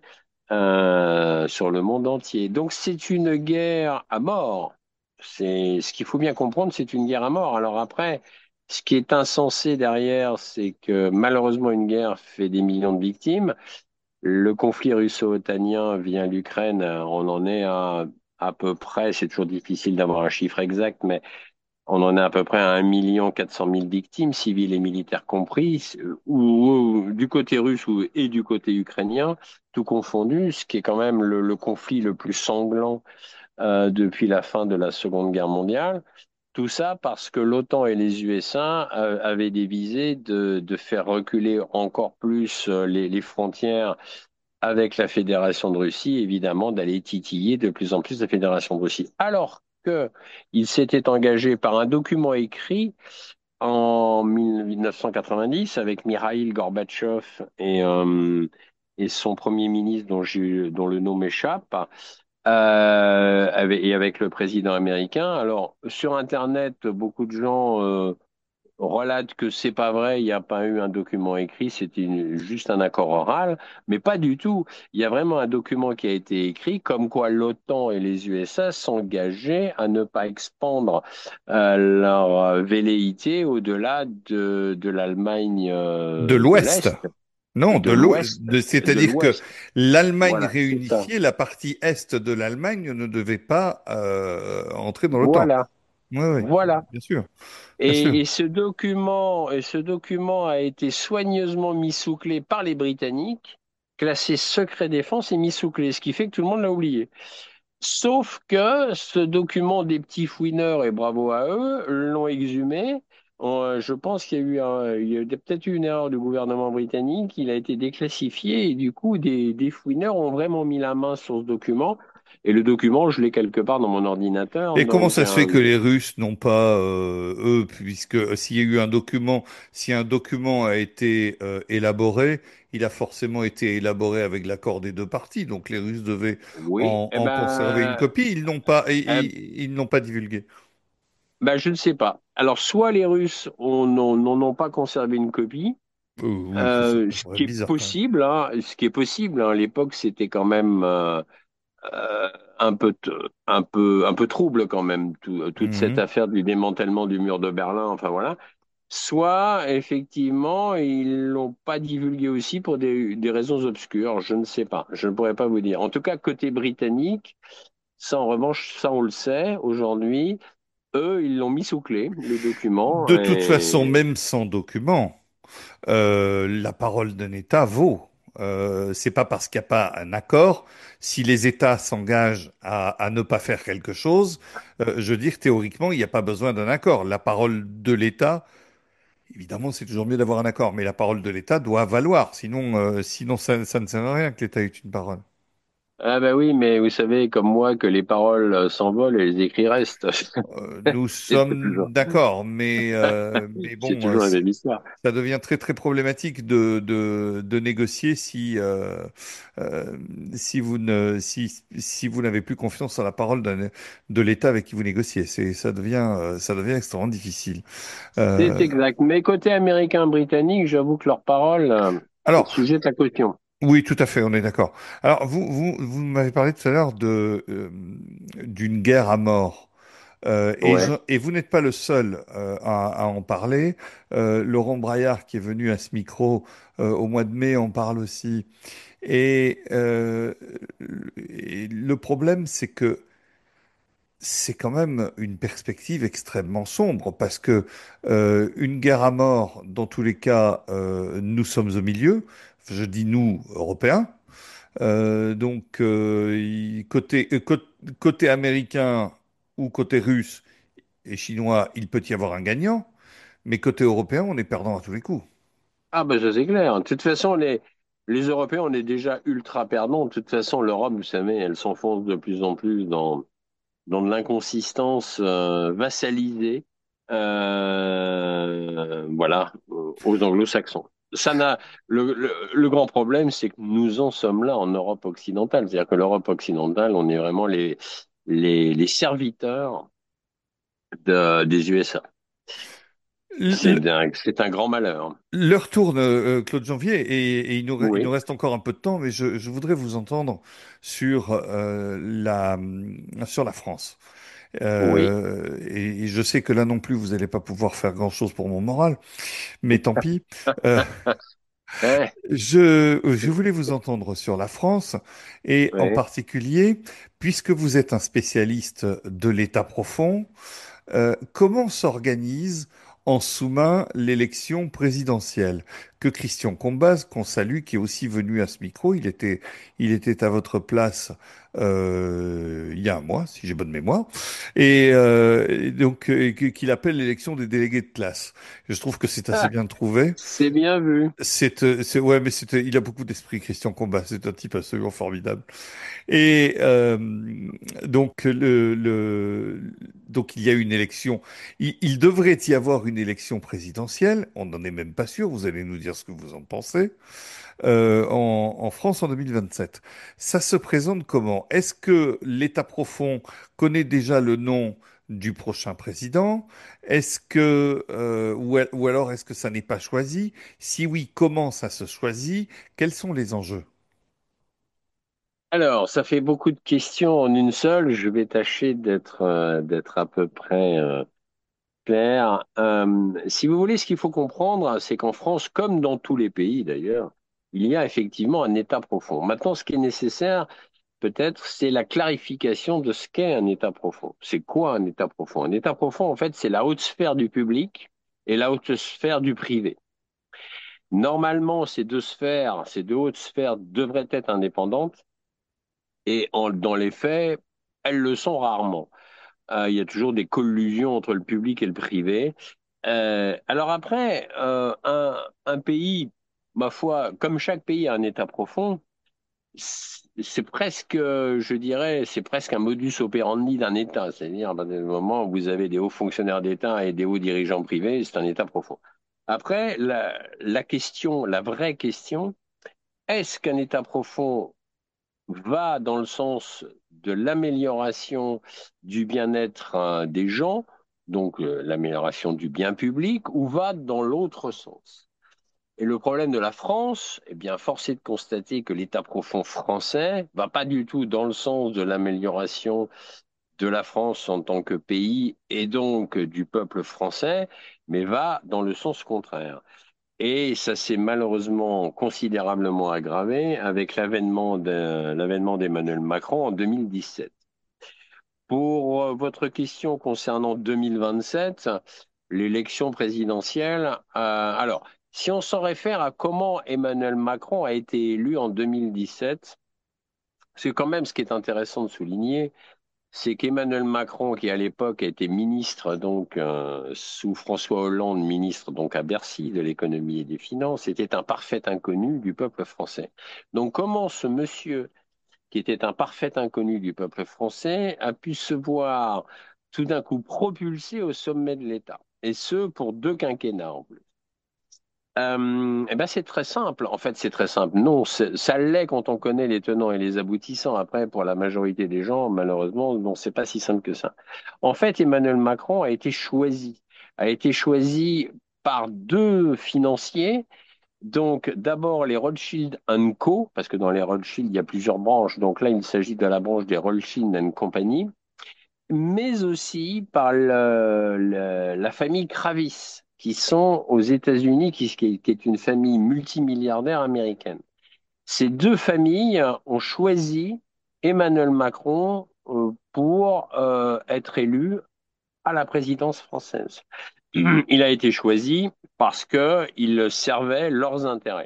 euh, sur le monde entier. Donc c'est une guerre à mort. C'est ce qu'il faut bien comprendre, c'est une guerre à mort. Alors après, ce qui est insensé derrière, c'est que malheureusement une guerre fait des millions de victimes. Le conflit russo-otanien via l'Ukraine, on en est à à peu près, c'est toujours difficile d'avoir un chiffre exact, mais on en est à peu près à un million quatre cent mille victimes, civiles et militaires compris, ou, ou du côté russe ou, et du côté ukrainien, tout confondu, ce qui est quand même le, le conflit le plus sanglant euh, depuis la fin de la Seconde Guerre mondiale. Tout ça parce que l'OTAN et les U S A euh, avaient des visées de, de faire reculer encore plus euh, les, les frontières avec la Fédération de Russie, évidemment, d'aller titiller de plus en plus la Fédération de Russie. Alors que il s'était engagé par un document écrit en mille neuf cent quatre-vingt-dix avec Mikhaïl Gorbatchev et, euh, et son premier ministre dont, j'ai- dont le nom m'échappe, euh, avec- et avec le président américain. Alors, sur Internet, beaucoup de gens euh, relate que c'est pas vrai, il n'y a pas eu un document écrit, c'était une- juste un accord oral, mais pas du tout. Il y a vraiment un document qui a été écrit, comme quoi l'OTAN et les U S A s'engageaient à ne pas expandre euh, leur euh, velléité au-delà de, de l'Allemagne De euh, de l'Ouest. l'Est, Non, de de l'Ouest. l'Ouest, de C'est-à-dire que l'Ouest. l'Allemagne Voilà, c'est ça. réunifiée, la partie Est de l'Allemagne ne devait pas euh, entrer dans l'OTAN. Voilà, Oui, oui, voilà. bien sûr, bien sûr. Et, et ce document, et ce document a été soigneusement mis sous clé par les Britanniques, classé secret défense et mis sous clé, ce qui fait que tout le monde l'a oublié. Sauf que ce document des petits fouineurs, et bravo à eux, l'ont exhumé. Euh, Je pense qu'il y a eu un- il y a peut-être eu une erreur du gouvernement britannique, il a été déclassifié et du coup des, des fouineurs ont vraiment mis la main sur ce document. Et le document, je l'ai quelque part dans mon ordinateur, Et comment donc ça j'ai se fait un, que les Russes n'ont pas, euh, eux, puisque s'il y a eu un document, si un document a été euh, élaboré, il a forcément été élaboré avec l'accord des deux parties, donc les Russes devaient oui, en, eh en conserver une ben, copie. Ils n'ont pas, ils, eh ils- ils n'ont pas divulgué. ben, je ne sais pas. Alors, soit les Russes on- n'en n'en ont pas conservé une copie, Euh, oui, ça, ça euh, me ce paraît qui est bizarre quand même. possible, hein, ce qui est possible, hein, à l'époque, c'était quand même euh, euh, un peu, t- un peu, un peu trouble quand même, tout- toute cette Mhm. affaire du démantèlement du mur de Berlin, enfin voilà. Soit, effectivement, ils l'ont pas divulgué aussi pour des, des raisons obscures, je ne sais pas, je ne pourrais pas vous dire. En tout cas, côté britannique, ça en revanche, ça on le sait aujourd'hui. Eux, ils l'ont mis sous clé, le document, De toute façon, et même sans document, euh, la parole d'un État vaut. Euh, c'est pas parce qu'il n'y a pas un accord, si les États s'engagent à, à ne pas faire quelque chose, euh, je veux dire, théoriquement, il n'y a pas besoin d'un accord. La parole de l'État, évidemment, c'est toujours mieux d'avoir un accord, mais la parole de l'État doit valoir. Sinon, euh, sinon ça, ça ne sert à rien que l'État ait une parole. ah bah oui, mais vous savez comme moi que les paroles euh, s'envolent et les écrits restent. Euh, nous C'est toujours, sommes d'accord, mais, euh, mais c'est bon, euh, toujours la même histoire. ça devient très très problématique de, de, de négocier si, euh, euh, si vous ne, si, si vous n'avez plus confiance en la parole d'un- de l'État avec qui vous négociez. C'est, ça devient, euh, ça devient extrêmement difficile. C'est Euh, exact. Mais côté américain-britannique, j'avoue que leurs paroles euh, sont alors, sujettes à caution. oui, tout à fait, on est d'accord. Alors, vous, vous, vous m'avez parlé tout à l'heure de, euh, d'une guerre à mort. Euh, et, je- Ouais. et vous n'êtes pas le seul euh, à, à en parler. Euh, Laurent Braillard, qui est venu à ce micro euh, au mois de mai, en parle aussi. Et, euh, et le problème, c'est que c'est quand même une perspective extrêmement sombre parce que euh, une guerre à mort, dans tous les cas, euh, nous sommes au milieu. Je dis nous, Européens. Euh, donc, euh, il- côté, euh, cô- côté américain ou côté russe et chinois, il peut y avoir un gagnant, mais côté européen, on est perdant à tous les coups. Ah ben ça c'est clair. De toute façon, les, les Européens, on est déjà ultra perdants. De toute façon, l'Europe, vous savez, elle s'enfonce de plus en plus dans dans de l'inconsistance euh, vassalisée, euh, voilà, aux anglo-saxons. Ça n'a, le, le, le grand problème, c'est que nous en sommes là en Europe occidentale. C'est-à-dire que l'Europe occidentale, on est vraiment les, les, les serviteurs de, des U S A. C'est un, c'est un grand malheur. L'heure tourne, euh, Claude Janvier, et, et il nous, re- il nous Oui, reste encore un peu de temps, mais je, je voudrais vous entendre sur euh, la, sur la France. oui. Euh, et, et je sais que là non plus, vous n'allez pas pouvoir faire grand-chose pour mon moral, mais tant pis. Euh, Eh, je, je voulais vous entendre sur la France, et en ouais. particulier, puisque vous êtes un spécialiste de l'État profond, euh, comment s'organise en sous-main l'élection présidentielle? que Christian Combaz, qu'on salue, qui est aussi venu à ce micro. Il était, il était à votre place euh, il y a un mois, si j'ai bonne mémoire, et, euh, et donc euh, qu'il appelle l'élection des délégués de classe. Je trouve que c'est assez Ah, bien trouvé. c'est bien vu. C'est, euh, c'est, ouais, mais c'est, il a beaucoup d'esprit, Christian Combaz. C'est un type absolument formidable. Et euh, donc, le, le, donc, il y a une élection. Il, il devrait y avoir une élection présidentielle. On n'en est même pas sûr. Vous allez nous dire ce que vous en pensez. Euh, en, en France en deux mille vingt-sept. Ça se présente comment? Est-ce que l'État profond connaît déjà le nom du prochain président? Est-ce que, euh, ou, al- ou alors est-ce que ça n'est pas choisi? Si oui, comment ça se choisit? Quels sont les enjeux? Alors, ça fait beaucoup de questions en une seule. Je vais tâcher d'être euh, d'être à peu près euh, clair. Euh, si vous voulez, ce qu'il faut comprendre, c'est qu'en France, comme dans tous les pays d'ailleurs, il y a effectivement un État profond. Maintenant, ce qui est nécessaire, peut-être, c'est la clarification de ce qu'est un État profond. C'est quoi un État profond? Un État profond, en fait, c'est la haute sphère du public et la haute sphère du privé. Normalement, ces deux sphères, ces deux hautes sphères devraient être indépendantes et en- dans les faits, elles le sont rarement. Euh, il y a toujours des collusions entre le public et le privé. Euh, alors après, euh, un, un pays, ma foi, comme chaque pays a un État profond, c'est c'est presque, euh, je dirais, c'est presque un modus operandi d'un État. C'est-à-dire, à partir du moment où vous avez des hauts fonctionnaires d'État et des hauts dirigeants privés, c'est un État profond. Après, la, la question, la vraie question, est-ce qu'un État profond va dans le sens de l'amélioration du bien-être euh, des gens, donc euh, l'amélioration du bien public, ou va dans l'autre sens? Et le problème de la France, eh bien, force est de constater que l'État profond français va pas du tout dans le sens de l'amélioration de la France en tant que pays et donc du peuple français, mais va dans le sens contraire. Et ça s'est malheureusement considérablement aggravé avec l'avènement de- l'avènement d'Emmanuel Macron en deux mille dix-sept. Pour euh, votre question concernant deux mille vingt-sept, l'élection présidentielle, euh, alors, si on s'en réfère à comment Emmanuel Macron a été élu en deux mille dix-sept, c'est quand même ce qui est intéressant de souligner, c'est qu'Emmanuel Macron, qui à l'époque était ministre donc euh, sous François Hollande, ministre donc à Bercy de l'économie et des finances, était un parfait inconnu du peuple français. Donc comment ce monsieur, qui était un parfait inconnu du peuple français, a pu se voir tout d'un coup propulsé au sommet de l'État, et ce pour deux quinquennats en plus. Euh, eh ben c'est très simple. En fait, c'est très simple. Non, c'est- ça l'est quand on connaît les tenants et les aboutissants. Après, pour la majorité des gens, malheureusement, non, c'est pas si simple que ça. En fait, Emmanuel Macron a été choisi, a été choisi par deux financiers. Donc, d'abord les Rothschild and Co, parce que dans les Rothschild, il y a plusieurs branches. Donc là, il s'agit de la branche des Rothschild and Company, mais aussi par le- le- la famille Kravis, qui sont aux États-Unis, qui, qui est qui est une famille multimilliardaire américaine. Ces deux familles ont choisi Emmanuel Macron euh, pour euh, être élu à la présidence française. Il a été choisi parce qu'il servait leurs intérêts.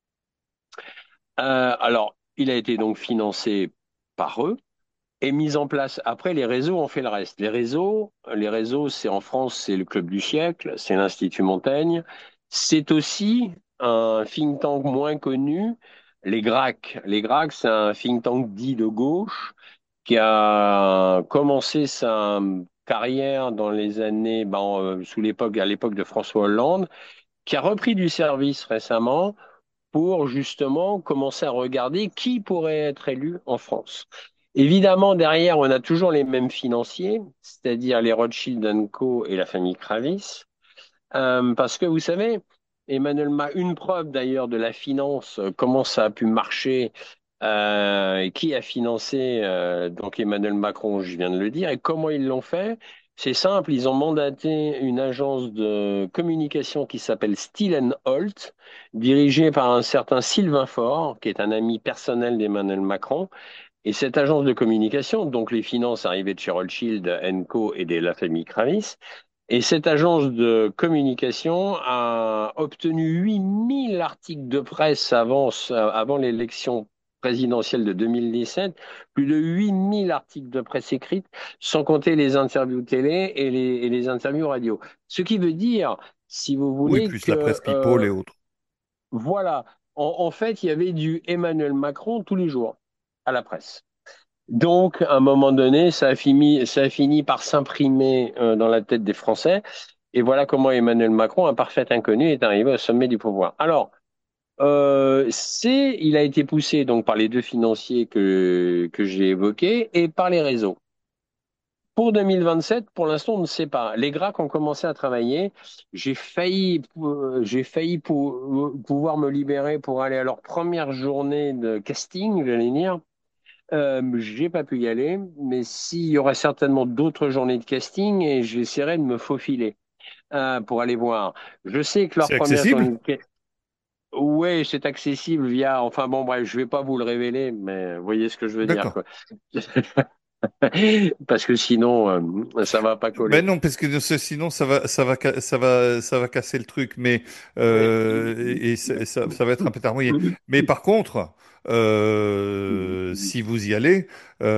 Euh, alors, il a été donc financé par eux et mis en place. Après, les réseaux ont fait le reste. Les réseaux, les réseaux, c'est en France, c'est le Club du siècle, c'est l'Institut Montaigne. C'est aussi un think tank moins connu, les GRAC. Les GRAC, c'est un think tank dit de gauche qui a commencé sa carrière dans les années, ben, euh, sous l'époque, à l'époque de François Hollande, qui a repris du service récemment pour justement commencer à regarder qui pourrait être élu en France. Évidemment, derrière, on a toujours les mêmes financiers, c'est-à-dire les Rothschild and Co et la famille Kravis, euh, parce que vous savez, Emmanuel Ma, une preuve d'ailleurs de la finance, euh, comment ça a pu marcher, euh, et qui a financé euh, donc Emmanuel Macron, je viens de le dire, et comment ils l'ont fait. C'est simple, ils ont mandaté une agence de communication qui s'appelle Still and Holt, dirigée par un certain Sylvain Faure, qui est un ami personnel d'Emmanuel Macron. Et cette agence de communication, donc les finances arrivaient de chez Rothschild and Co et de la famille Kravis, Et cette agence de communication a obtenu huit mille articles de presse avant, avant l'élection présidentielle de deux mille dix-sept, plus de huit mille articles de presse écrites, sans compter les interviews télé et les, et les interviews radio. Ce qui veut dire, si vous Oui, voulez, plus la presse que People euh, et autres. voilà, en, en fait, il y avait du Emmanuel Macron tous les jours à la presse. Donc, à un moment donné, ça a fini, ça a fini par s'imprimer euh, dans la tête des Français. Et voilà comment Emmanuel Macron, un parfait inconnu, est arrivé au sommet du pouvoir. Alors, euh, c'est, il a été poussé donc par les deux financiers que, que j'ai évoqués et par les réseaux. Pour deux mille vingt-sept, pour l'instant, on ne sait pas. Les Gracs ont commencé à travailler. J'ai failli, euh, j'ai failli pou- pouvoir me libérer pour aller à leur première journée de casting, j'allais dire. Euh, j'ai pas pu y aller, mais s'il y aurait certainement d'autres journées de casting et j'essaierai de me faufiler euh, pour aller voir. Je sais que leur C'est première accessible? journée de casting, ouais, c'est accessible via, enfin bon, bref, je vais pas vous le révéler, mais vous voyez ce que je veux dire, D'accord. quoi. Parce que sinon, euh, ça va pas coller. Ben non, parce que ce- sinon ça va, ça va, ca- ça va, ça va casser le truc, mais Ouais. euh, et ça, ça, ça va être un pétard mouillé. Mais par contre, euh, si vous y allez,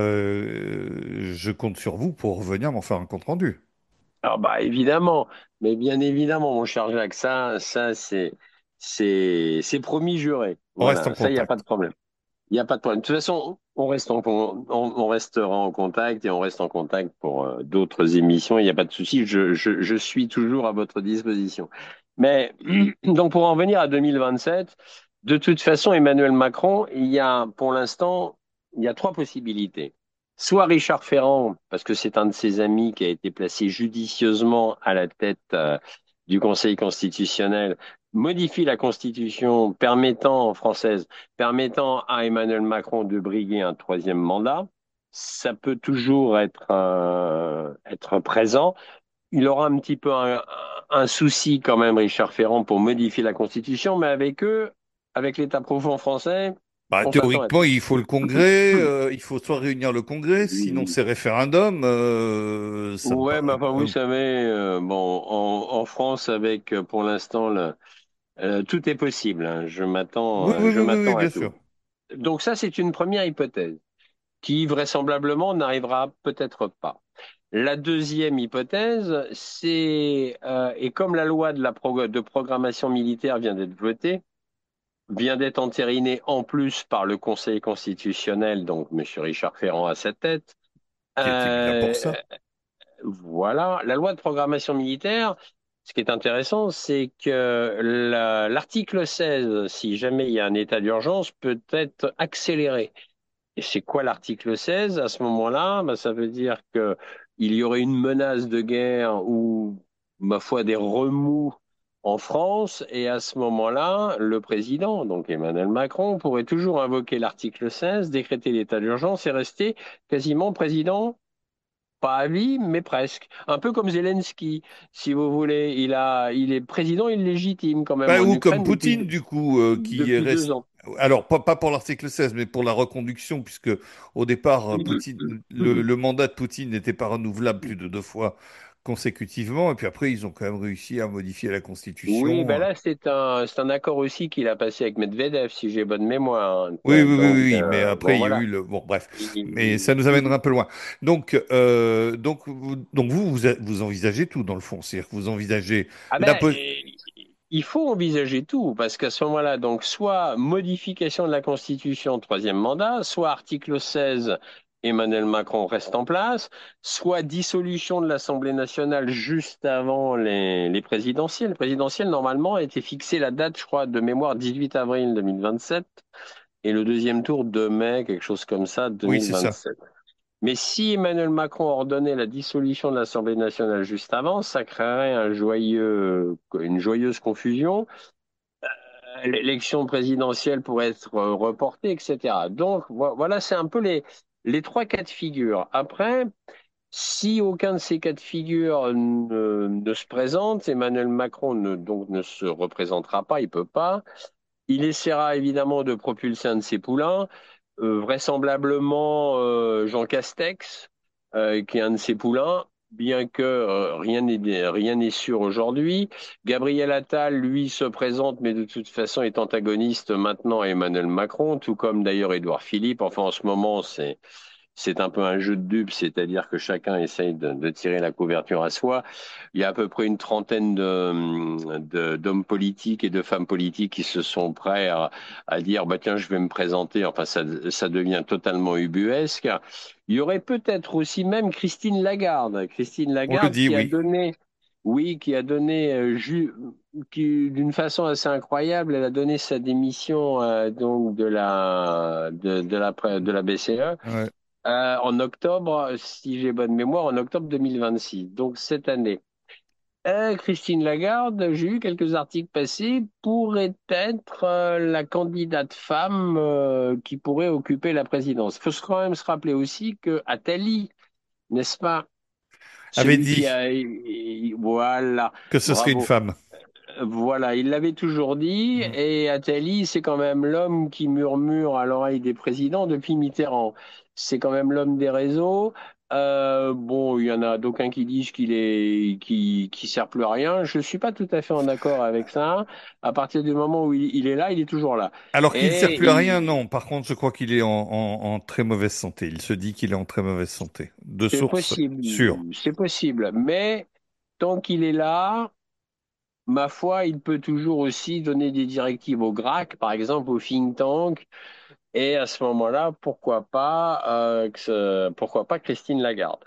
euh, je compte sur vous pour revenir m'en faire un compte rendu. Ah bah évidemment, mais bien évidemment, mon cher Jacques, ça, ça c'est, c'est, c'est promis juré. On reste en Voilà, ça, il n'y a pas de contact. problème. Il n'y a pas de problème. De toute façon, on reste en, con- on, on restera en contact et on reste en contact pour euh, d'autres émissions. Il n'y a pas de souci. Je, je, je suis toujours à votre disposition. Mais donc, pour en venir à deux mille vingt-sept, de toute façon, Emmanuel Macron, il y a pour l'instant, il y a trois possibilités. Soit Richard Ferrand, parce que c'est un de ses amis qui a été placé judicieusement à la tête euh, du Conseil constitutionnel, modifie la Constitution permettant française permettant à Emmanuel Macron de briguer un troisième mandat. Ça peut toujours être, euh, être présent. Il aura un petit peu un, un souci quand même, Richard Ferrand, pour modifier la Constitution, mais avec eux, avec l'État profond français, Bah, on s'attend à théoriquement, tout. il faut le Congrès, euh, il faut soit réunir le Congrès, sinon c'est référendum. Euh, ça me Ouais, mais paraît enfin, quand vous même. savez, euh, bon, en, en France, avec euh, pour l'instant, le- euh, tout est possible, hein. Je m'attends, Oui, euh, oui, je oui, oui, oui, m'attends à bien tout. sûr. Donc ça, c'est une première hypothèse, qui vraisemblablement n'arrivera peut-être pas. La deuxième hypothèse, c'est, euh, et comme la loi de, la prog- de programmation militaire vient d'être votée, vient d'être entérinée en plus par le Conseil constitutionnel, donc M. Richard Ferrand à sa tête, Qui est élu là pour euh, ça. voilà, la loi de programmation militaire, ce qui est intéressant, c'est que la- l'article seize, si jamais il y a un état d'urgence, peut être accéléré. Et c'est quoi l'article seize? À ce moment-là, ben, ça veut dire que il y aurait une menace de guerre ou, ma foi, des remous en France. Et à ce moment-là, le président, donc Emmanuel Macron, pourrait toujours invoquer l'article seize, décréter l'état d'urgence et rester quasiment président, pas à vie, mais presque. Un peu comme Zelensky, si vous voulez. Il a, il est président illégitime quand même Bah, en ou comme Ukraine depuis, Poutine, du coup, euh, qui depuis deux reste. ans. Alors, pas, pas pour l'article seize, mais pour la reconduction, puisque au départ, euh, Poutine, le, le mandat de Poutine n'était pas renouvelable plus de deux fois consécutivement. Et puis après, ils ont quand même réussi à modifier la Oui, ben Constitution. là, c'est un, c'est un accord aussi qu'il a passé avec Medvedev, si j'ai bonne mémoire, hein. Oui, oui, Euh, oui, oui, Donc, oui, mais euh, bon, après, il y a voilà. eu le... Bon, bref. Mais ça nous amènera un Il- peu loin. Donc, euh, donc, vous, donc vous, vous, vous envisagez tout, dans le fond. C'est-à-dire que vous envisagez Ah la... ben, po- euh, il faut envisager tout, parce qu'à ce moment-là, donc, soit modification de la Constitution, troisième mandat, soit article seize, Emmanuel Macron reste en place, soit dissolution de l'Assemblée nationale juste avant les, les présidentielles. Les présidentielles, normalement, a été fixée la date, je crois, de mémoire dix-huit avril deux mille vingt-sept, et le deuxième tour deux mai, quelque chose comme ça, Oui, c'est ça. deux mille vingt-sept. Mais si Emmanuel Macron ordonnait la dissolution de l'Assemblée nationale juste avant, ça créerait un joyeux, une joyeuse confusion. L'élection présidentielle pourrait être euh, reportée, et cetera. Donc vo- voilà, c'est un peu les, les trois cas de figure. Après, si aucun de ces cas de figure ne, ne se présente, Emmanuel Macron ne, donc ne se représentera pas, il peut pas. Il essaiera évidemment de propulser un de ses poulains, euh, vraisemblablement euh, Jean Castex, euh, qui est un de ses poulains. bien que euh, rien n'est rien n'est sûr aujourd'hui. Gabriel Attal, lui, se présente, mais de toute façon est antagoniste maintenant à Emmanuel Macron, tout comme d'ailleurs Édouard Philippe. Enfin, en ce moment, c'est c'est un peu un jeu de dupes, c'est-à-dire que chacun essaye de, de tirer la couverture à soi. Il y a à peu près une trentaine de, de- d'hommes politiques et de femmes politiques qui se sont prêts à, à dire, bah tiens, je vais me présenter. Enfin, ça, ça devient totalement ubuesque. Il y aurait peut-être aussi même Christine Lagarde. Christine On le Lagarde dit, qui a oui. donné, oui, qui a donné, euh, ju- qui, d'une façon assez incroyable, elle a donné sa démission euh, donc de la de, de la de la B C E Ouais. euh, en octobre, si j'ai bonne mémoire, en octobre deux mille vingt-six, donc cette année. Euh, Christine Lagarde, j'ai eu quelques articles passés, pourrait être euh, la candidate femme euh, qui pourrait occuper la présidence. Il faut quand même se rappeler aussi que Attali, n'est-ce pas, Avait celui qui dit a... Voilà, que ce serait une bravo. femme. Voilà, il l'avait toujours dit, Mm. et Attali, c'est quand même l'homme qui murmure à l'oreille des présidents depuis Mitterrand. C'est quand même l'homme des réseaux. Euh, bon, il y en a d'aucuns qui disent qu'il est, qui, qui sert plus à rien. Je suis pas tout à fait en accord avec ça. À partir du moment où il, il est là, il est toujours là. Alors qu'il ne sert Et plus à rien, il- non. Par contre, je crois qu'il est en, en- en très mauvaise santé. Il se dit qu'il est en très mauvaise santé. De c'est source sûre. possible, c'est possible. Mais tant qu'il est là, ma foi, il peut toujours aussi donner des directives au GRAC, par exemple, au think tank. Et à ce moment-là, pourquoi pas, euh, que ce- pourquoi pas Christine Lagarde?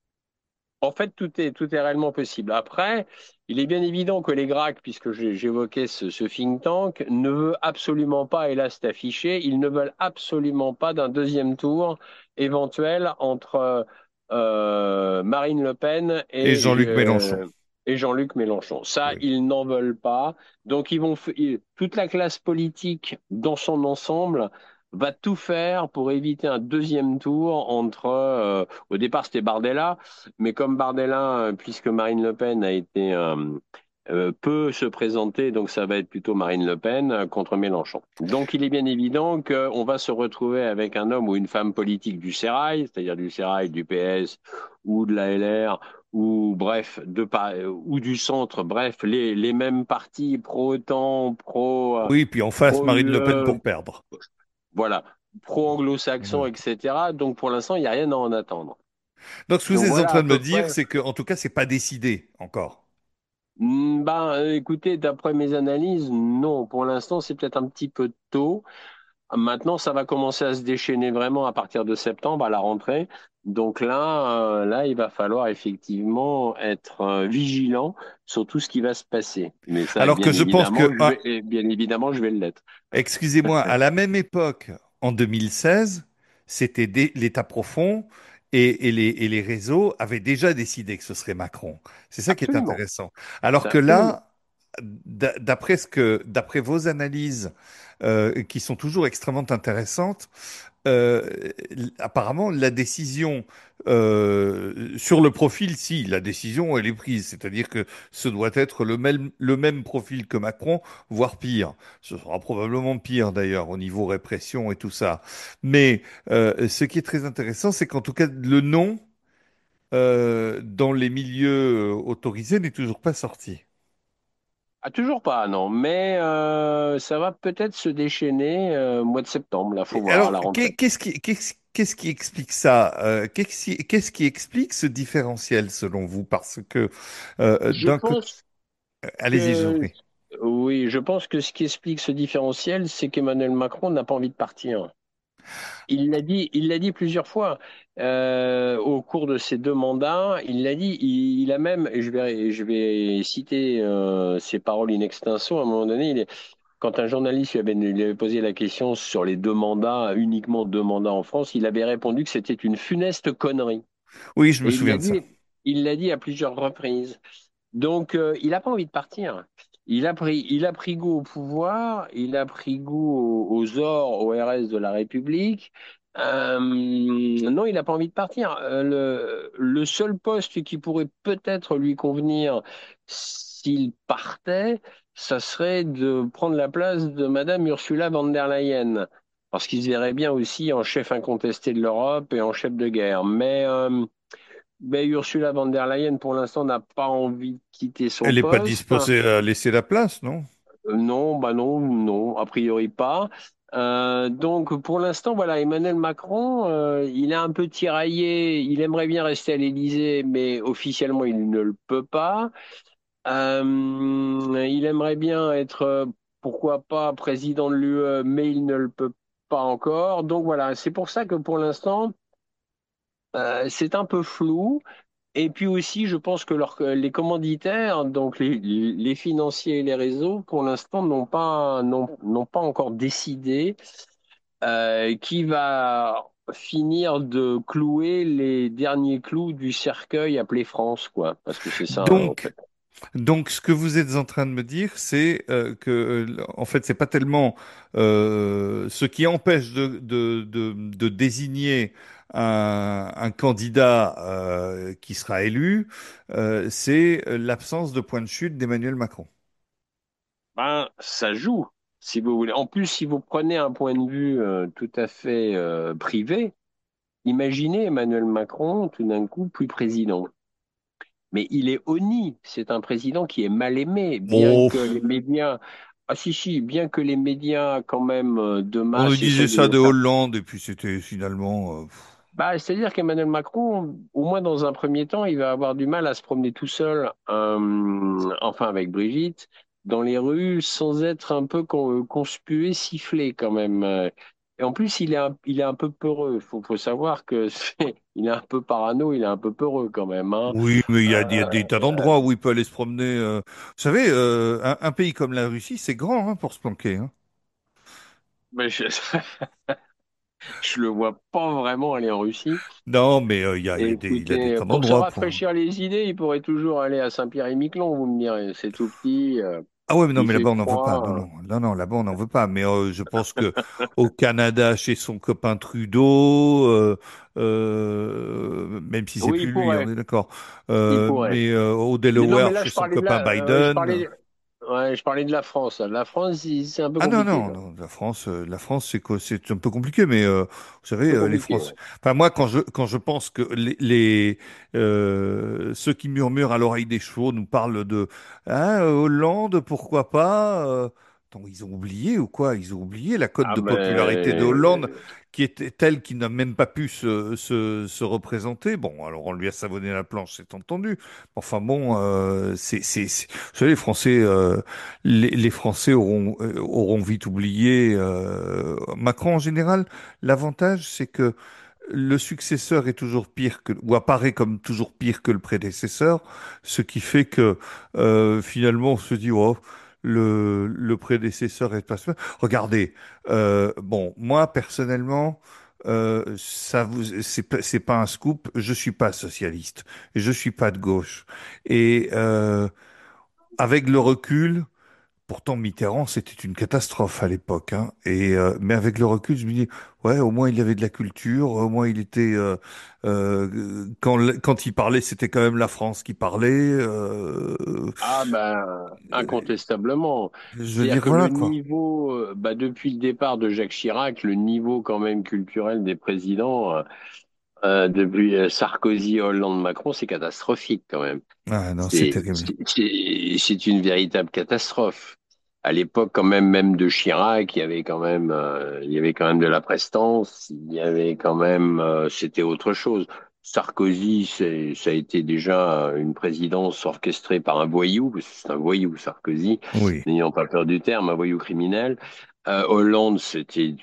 En fait, tout est, tout est réellement possible. Après, il est bien évident que les GRAC, puisque j'ai- j'évoquais ce, ce think tank, ne veut absolument pas, et là c'est affiché, ils ne veulent absolument pas d'un deuxième tour éventuel entre euh, Marine Le Pen Et et, Jean-Luc Mélenchon. euh, et Jean-Luc Mélenchon. Ça, Oui. ils n'en veulent pas. Donc, ils vont, f- ils- toute la classe politique dans son ensemble va tout faire pour éviter un deuxième tour entre, euh, au départ c'était Bardella, mais comme Bardella, euh, puisque Marine Le Pen a été euh, euh, peut se présenter, donc ça va être plutôt Marine Le Pen euh, contre Mélenchon. Donc il est bien évident qu'on va se retrouver avec un homme ou une femme politique du Sérail, c'est-à-dire du Sérail, du P S ou de la L R, ou bref, de, pa- ou du centre, bref, les, les mêmes partis pro-OTAN, pro, euh, Oui, puis en face, Marine Le Pen pro-U E, pour perdre. voilà, pro-anglo-saxon, Voilà. et cetera. Donc pour l'instant, il n'y a rien à en attendre. Donc, ce que vous Donc êtes en voilà train à de me peu dire, près. c'est que, en tout cas, c'est pas décidé encore. Hmm, Ben, euh, écoutez, d'après mes analyses, non. Pour l'instant, c'est peut-être un petit peu tôt. Maintenant, ça va commencer à se déchaîner vraiment à partir de septembre, à la rentrée. Donc là, euh, là, il va falloir effectivement être euh, vigilant sur tout ce qui va se passer. Mais ça, Alors que bien je pense évidemment, que, je ah, vais, et bien évidemment, je vais l'être. excusez-moi, à la même époque, en deux mille seize, c'était dé- l'État profond et, et les, et les réseaux avaient déjà décidé que ce serait Macron. C'est ça qui est Absolument. intéressant. Alors que Absolument. là, d'a- d'après ce que, d'après vos analyses, euh, qui sont toujours extrêmement intéressantes, euh, l- apparemment, la décision euh, sur le profil, si, la décision, elle est prise. C'est-à-dire que ce doit être le même, le même profil que Macron, voire pire. Ce sera probablement pire, d'ailleurs, au niveau répression et tout ça. Mais euh, ce qui est très intéressant, c'est qu'en tout cas, le nom, euh, dans les milieux euh, autorisés, n'est toujours pas sorti. Ah, toujours pas, non. Mais euh, ça va peut-être se déchaîner euh, au mois de septembre. Là, faut Et voir à alors, la qu'est- rentrée. qu'est-ce qui, qu'est-ce, qu'est-ce qui explique ça? Euh, qu'est-ce qui, qu'est-ce qui explique ce différentiel selon vous? Parce que euh, Je d'un côté, pense allez-y, je vous en que prie. oui, je pense que ce qui explique ce différentiel, c'est qu'Emmanuel Macron n'a pas envie de partir. Il l'a dit, il l'a dit plusieurs fois euh, au cours de ses deux mandats. Il l'a dit. Il, il a même, et je vais, je vais citer euh, ses paroles in extenso. À un moment donné, il est- quand un journaliste lui avait, lui avait posé la question sur les deux mandats, uniquement deux mandats en France, il avait répondu que c'était une funeste connerie. Oui, je me Et il souviens l'a de ça. dit, il l'a dit à plusieurs reprises. Donc, euh, il n'a pas envie de partir. Il a pris, il a pris goût au pouvoir, il a pris goût aux, aux ors, au R S de la République. Euh, non, il n'a pas envie de partir. Euh, le, le seul poste qui pourrait peut-être lui convenir s'il partait, ça serait de prendre la place de Madame Ursula von der Leyen. Parce qu'il se verrait bien aussi en chef incontesté de l'Europe et en chef de guerre. Mais euh, ben, Ursula von der Leyen, pour l'instant, n'a pas envie de quitter son Elle n'est pas poste. disposée à laisser la place, non? Euh, non, bah non, non, a priori pas. Euh, donc pour l'instant, voilà, Emmanuel Macron, euh, il est un peu tiraillé. Il aimerait bien rester à l'Élysée, mais officiellement il ne le peut pas. Euh, il aimerait bien être, euh, pourquoi pas, président de l'U E, mais il ne le peut pas encore. Donc voilà, c'est pour ça que pour l'instant, euh, c'est un peu flou. Et puis aussi, je pense que leur- les commanditaires, donc les, les financiers et les réseaux, pour l'instant, n'ont pas, n'ont, n'ont pas encore décidé euh, qui va finir de clouer les derniers clous du cercueil appelé France, quoi. Parce que c'est ça, hein, en Donc, fait. Donc, ce que vous êtes en train de me dire, c'est euh, que, euh, en fait, c'est pas tellement euh, ce qui empêche de, de, de, de désigner un, un candidat euh, qui sera élu, euh, c'est l'absence de point de chute d'Emmanuel Macron. Ben, ça joue, si vous voulez. En plus, si vous prenez un point de vue euh, tout à fait euh, privé, imaginez Emmanuel Macron tout d'un coup plus président. Mais il est honni. C'est un président qui est mal aimé, bien Oh, que les médias, ah si si, bien que les médias quand même euh, de on nous masse disait essayent de ça le de faire. Hollande, et puis c'était finalement. euh, Bah, c'est-à-dire qu'Emmanuel Macron, au moins dans un premier temps, il va avoir du mal à se promener tout seul, euh, enfin avec Brigitte, dans les rues, sans être un peu con- conspué, sifflé quand même. Euh, Et en plus, il est un, il est un peu peureux. Il faut, faut savoir que c'est, il est un peu parano, il est un peu peureux quand même, hein. Oui, mais il y a, il y a des tas Euh, d'endroits où il peut aller se promener. euh. Vous savez, euh, un, un pays comme la Russie, c'est grand hein, pour se planquer. Hein. mais je, je le vois pas vraiment aller en Russie. Non, mais euh, il y a, il y a des, il a des Écoutez, tas pour se d'endroits pour. rafraîchir les idées, il pourrait toujours aller à Saint-Pierre-et-Miquelon, vous me direz. C'est tout petit, euh, Ah ouais, mais non, il mais fait là-bas on n'en veut pas. Non, froid. non, non, non, là-bas on n'en veut pas. Mais euh, je pense que au Canada, chez son copain Trudeau, euh, euh, même si c'est Oui, il plus lui, on pourrait, est d'accord. il Euh, pourrait. mais euh, au Mais non, mais Delaware, là, chez je son parlais de copain la, euh, je Biden. parlais, ouais, je parlais de la France. La France, il- c'est un peu Ah non, compliqué, non, quand même. non, la France, euh, la France, c'est quoi, c'est un peu compliqué, mais euh, vous Un savez, peu euh, les compliqué, Français. ouais. Enfin, moi, quand je quand je pense que les, les euh, ceux qui murmurent à l'oreille des chevaux nous parlent de ah, Hollande, pourquoi pas euh, attends, ils ont oublié ou quoi? Ils ont oublié la cote Ah de popularité de Hollande ben, qui était telle qu'il n'a même pas pu se, se, se représenter. Bon, alors on lui a savonné la planche, c'est entendu. Enfin bon, euh, c'est c'est c'est- vous savez, les Français. euh, les, les Français auront, euh, auront vite oublié euh, Macron en général. L'avantage, c'est que le successeur est toujours pire que, ou apparaît comme toujours pire que le prédécesseur, ce qui fait que euh, finalement on se dit, oh, le, le prédécesseur est pas super. Regardez, euh, bon, moi personnellement, euh, ça vous, c'est pas, c'est pas un scoop. Je suis pas socialiste, je suis pas de gauche, et euh, avec le recul. Pourtant, Mitterrand, c'était une catastrophe à l'époque, hein. Et euh, mais avec le recul, je me dis, ouais, au moins il y avait de la culture, au moins il était euh, euh, quand l- quand il parlait, c'était quand même la France qui parlait. euh, ah ben, euh, incontestablement. je veux C'est-à-dire dire, que le voilà quoi. niveau, euh, bah, depuis le départ de Jacques Chirac, le niveau quand même culturel des présidents, euh, euh, depuis euh, Sarkozy, Hollande, Macron, c'est catastrophique quand même. Ah non, c'est C'est terrible. c'est- c'est- c'est une véritable catastrophe. À l'époque, quand même, même de Chirac, il y avait quand même, euh, il y avait quand même de la prestance. Il y avait quand même, euh, c'était autre chose. Sarkozy, c'est, ça a été déjà une présidence orchestrée par un voyou, parce que c'est un voyou, Sarkozy, Oui. n'ayant pas peur du terme, un voyou criminel. Euh, Hollande, c'était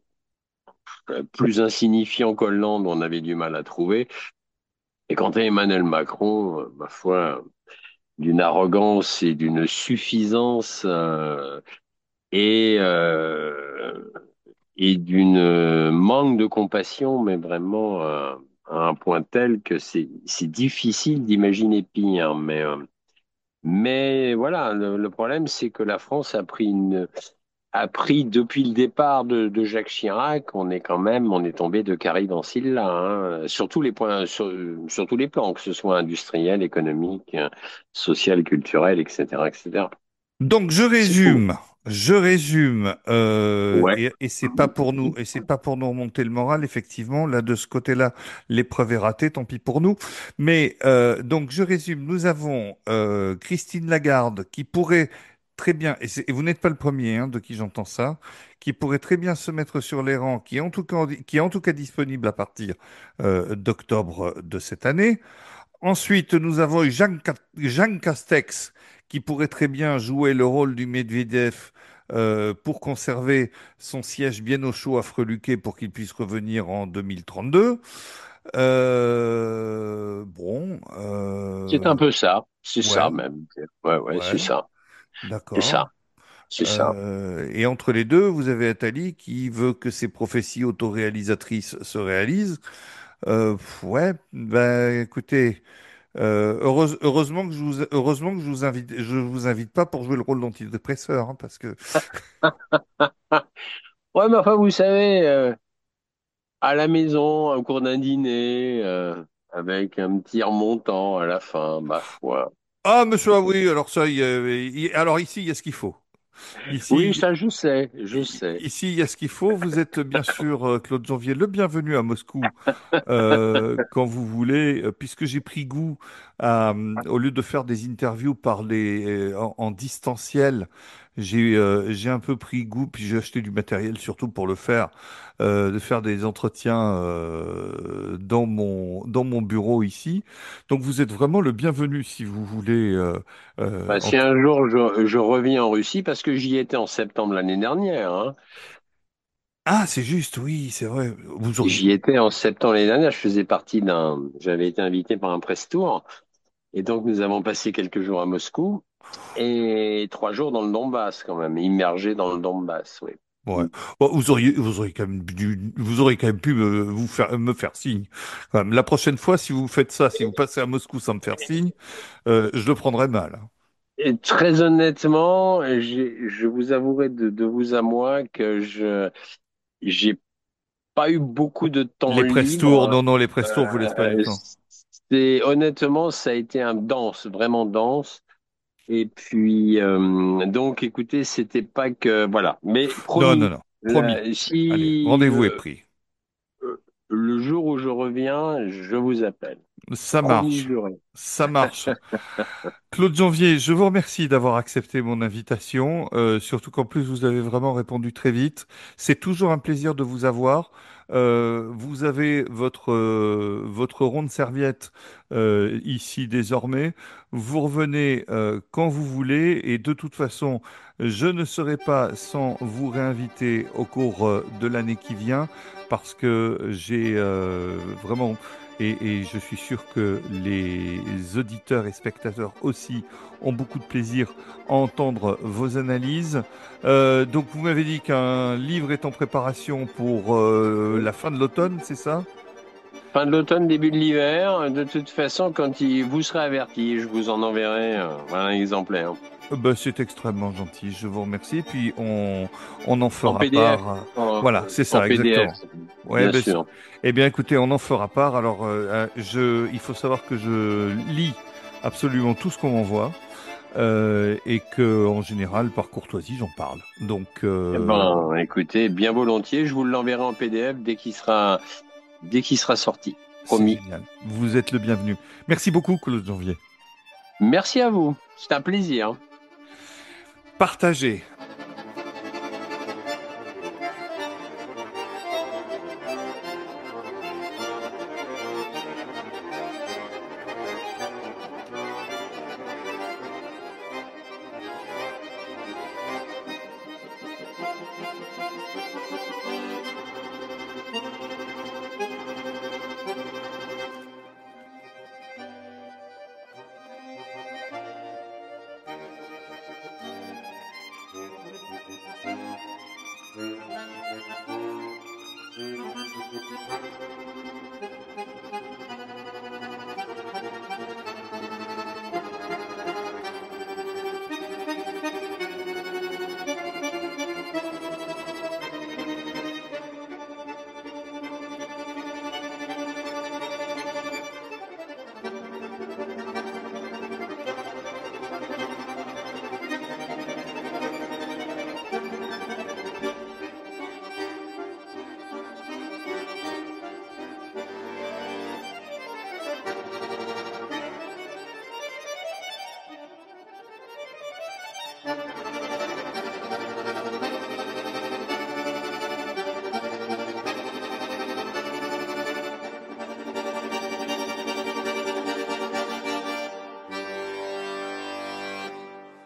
euh, plus insignifiant qu'Hollande, on avait du mal à trouver. Et quant à Emmanuel Macron, euh, ma foi, d'une arrogance et d'une suffisance euh, et, euh, et d'une euh, manque de compassion, mais vraiment euh, à un point tel que c'est c'est difficile d'imaginer pire. Mais, euh, mais voilà, le, le problème, c'est que la France a pris une a pris depuis le départ de, de Jacques Chirac, on est quand même, on est tombé de Carie dans Scylla, hein, sur tous les points, sur, sur tous les plans, que ce soit industriel, économique, social, culturel, et cetera, et cetera. Donc je C'est fou. résume. Je résume, euh, Ouais. et, et c'est pas pour nous, et c'est pas pour nous remonter le moral, effectivement. Là, de ce côté-là, l'épreuve est ratée, tant pis pour nous. Mais euh, donc, je résume. Nous avons euh, Christine Lagarde qui pourrait très bien, et, c'est- et vous n'êtes pas le premier hein, de qui j'entends ça, qui pourrait très bien se mettre sur les rangs, qui est en tout cas, qui est en tout cas disponible à partir euh, d'octobre de cette année. Ensuite, nous avons Jean, Ca- Jean Castex qui pourrait très bien jouer le rôle du Medvedev euh, pour conserver son siège bien au chaud à Freluquet pour qu'il puisse revenir en deux mille trente-deux. Euh, bon, C'est euh, un peu ça. C'est ça ouais, même. Ouais, ouais, c'est ouais, ça. C'est d'accord. ça. C'est ça. Euh, et entre les deux, vous avez Attali qui veut que ses prophéties autoréalisatrices se réalisent. Euh, pff, ouais, ben écoutez. Euh, heureuse- heureusement que je vous, heureusement que je vous invite, je vous invite pas pour jouer le rôle d'antidépresseur, hein, parce que Ouais, mais enfin, vous savez, euh, à la maison, au cours d'un dîner, euh, avec un petit remontant à la fin, ma foi. ah monsieur ah oui, alors ça, il y a- il y- alors ici il y a ce qu'il faut. Oui, Ici, ça, je sais, je i- sais. ici il y a ce qu'il faut. Vous êtes bien sûr euh, Claude Janvier, le bienvenu à Moscou euh, quand vous voulez, euh, puisque j'ai pris goût à, euh, au lieu de faire des interviews par les, euh, en, en distanciel, j'ai euh, j'ai un peu pris goût, puis j'ai acheté du matériel surtout pour le faire, euh, de faire des entretiens euh, dans mon, dans mon bureau ici. Donc vous êtes vraiment le bienvenu si vous voulez. euh, euh, Bah, en si tout- un jour je, je reviens en Russie, parce que j'y étais en septembre l'année dernière, hein. Ah, c'est juste, oui, c'est vrai. Vous auriez. J'y étais en septembre l'année dernière, je faisais partie d'un, j'avais été invité par un press tour, et donc nous avons passé quelques jours à Moscou, et trois jours dans le Donbass quand même, immergé dans le Donbass, oui. Ouais. Bon, vous auriez, vous auriez quand même dû, vous auriez quand même pu me, vous faire, me faire signe. Quand même. La prochaine fois, si vous faites ça, si vous passez à Moscou sans me faire signe, euh, je le prendrai mal, hein. Et très honnêtement, j'ai- je vous avouerai de, de vous à moi que je j'ai pas eu beaucoup de temps Les press tours, libre. non, non, les press tours vous laissent pas du Euh, temps. c'est honnêtement, ça a été un dense, vraiment dense. Et puis euh, donc, écoutez, c'était pas que voilà. Mais Non, non, promis, non. Promis. là, Allez, si rendez-vous est euh, pris. euh, le jour où je reviens, je vous appelle. Ça Promis, marche. juré. Ça marche. Claude Janvier, je vous remercie d'avoir accepté mon invitation, euh, surtout qu'en plus vous avez vraiment répondu très vite. C'est toujours un plaisir de vous avoir. Euh, vous avez votre euh, votre ronde serviette euh, ici désormais. Vous revenez euh, quand vous voulez et de toute façon, je ne serai pas sans vous réinviter au cours euh, de l'année qui vient parce que j'ai euh, vraiment et, et je suis sûr que les auditeurs et spectateurs aussi ont beaucoup de plaisir à entendre vos analyses. Euh, donc vous m'avez dit qu'un livre est en préparation pour euh, la fin de l'automne, c'est ça? Fin de l'automne, début de l'hiver. De toute façon, quand il, vous serez averti, je vous en enverrai euh, voilà, un exemplaire. Euh, bah, c'est extrêmement gentil, je vous remercie. Puis on, on en En fera P D F. part. euh, En, Voilà, c'est en ça, P D F, exactement. Ouais, bien ben, c'est- sûr. eh bien, écoutez, on en fera part. Alors, euh, euh, je, il faut savoir que je lis absolument tout ce qu'on m'envoie. Euh, et que en général, par courtoisie, j'en parle. Donc, Eh euh, ben, écoutez, bien volontiers, je vous l'enverrai en P D F dès qu'il sera, dès qu'il sera sorti. c'est Promis. génial. Vous êtes le bienvenu. Merci beaucoup, Claude Janvier. Merci à vous. C'est un plaisir. Partagez.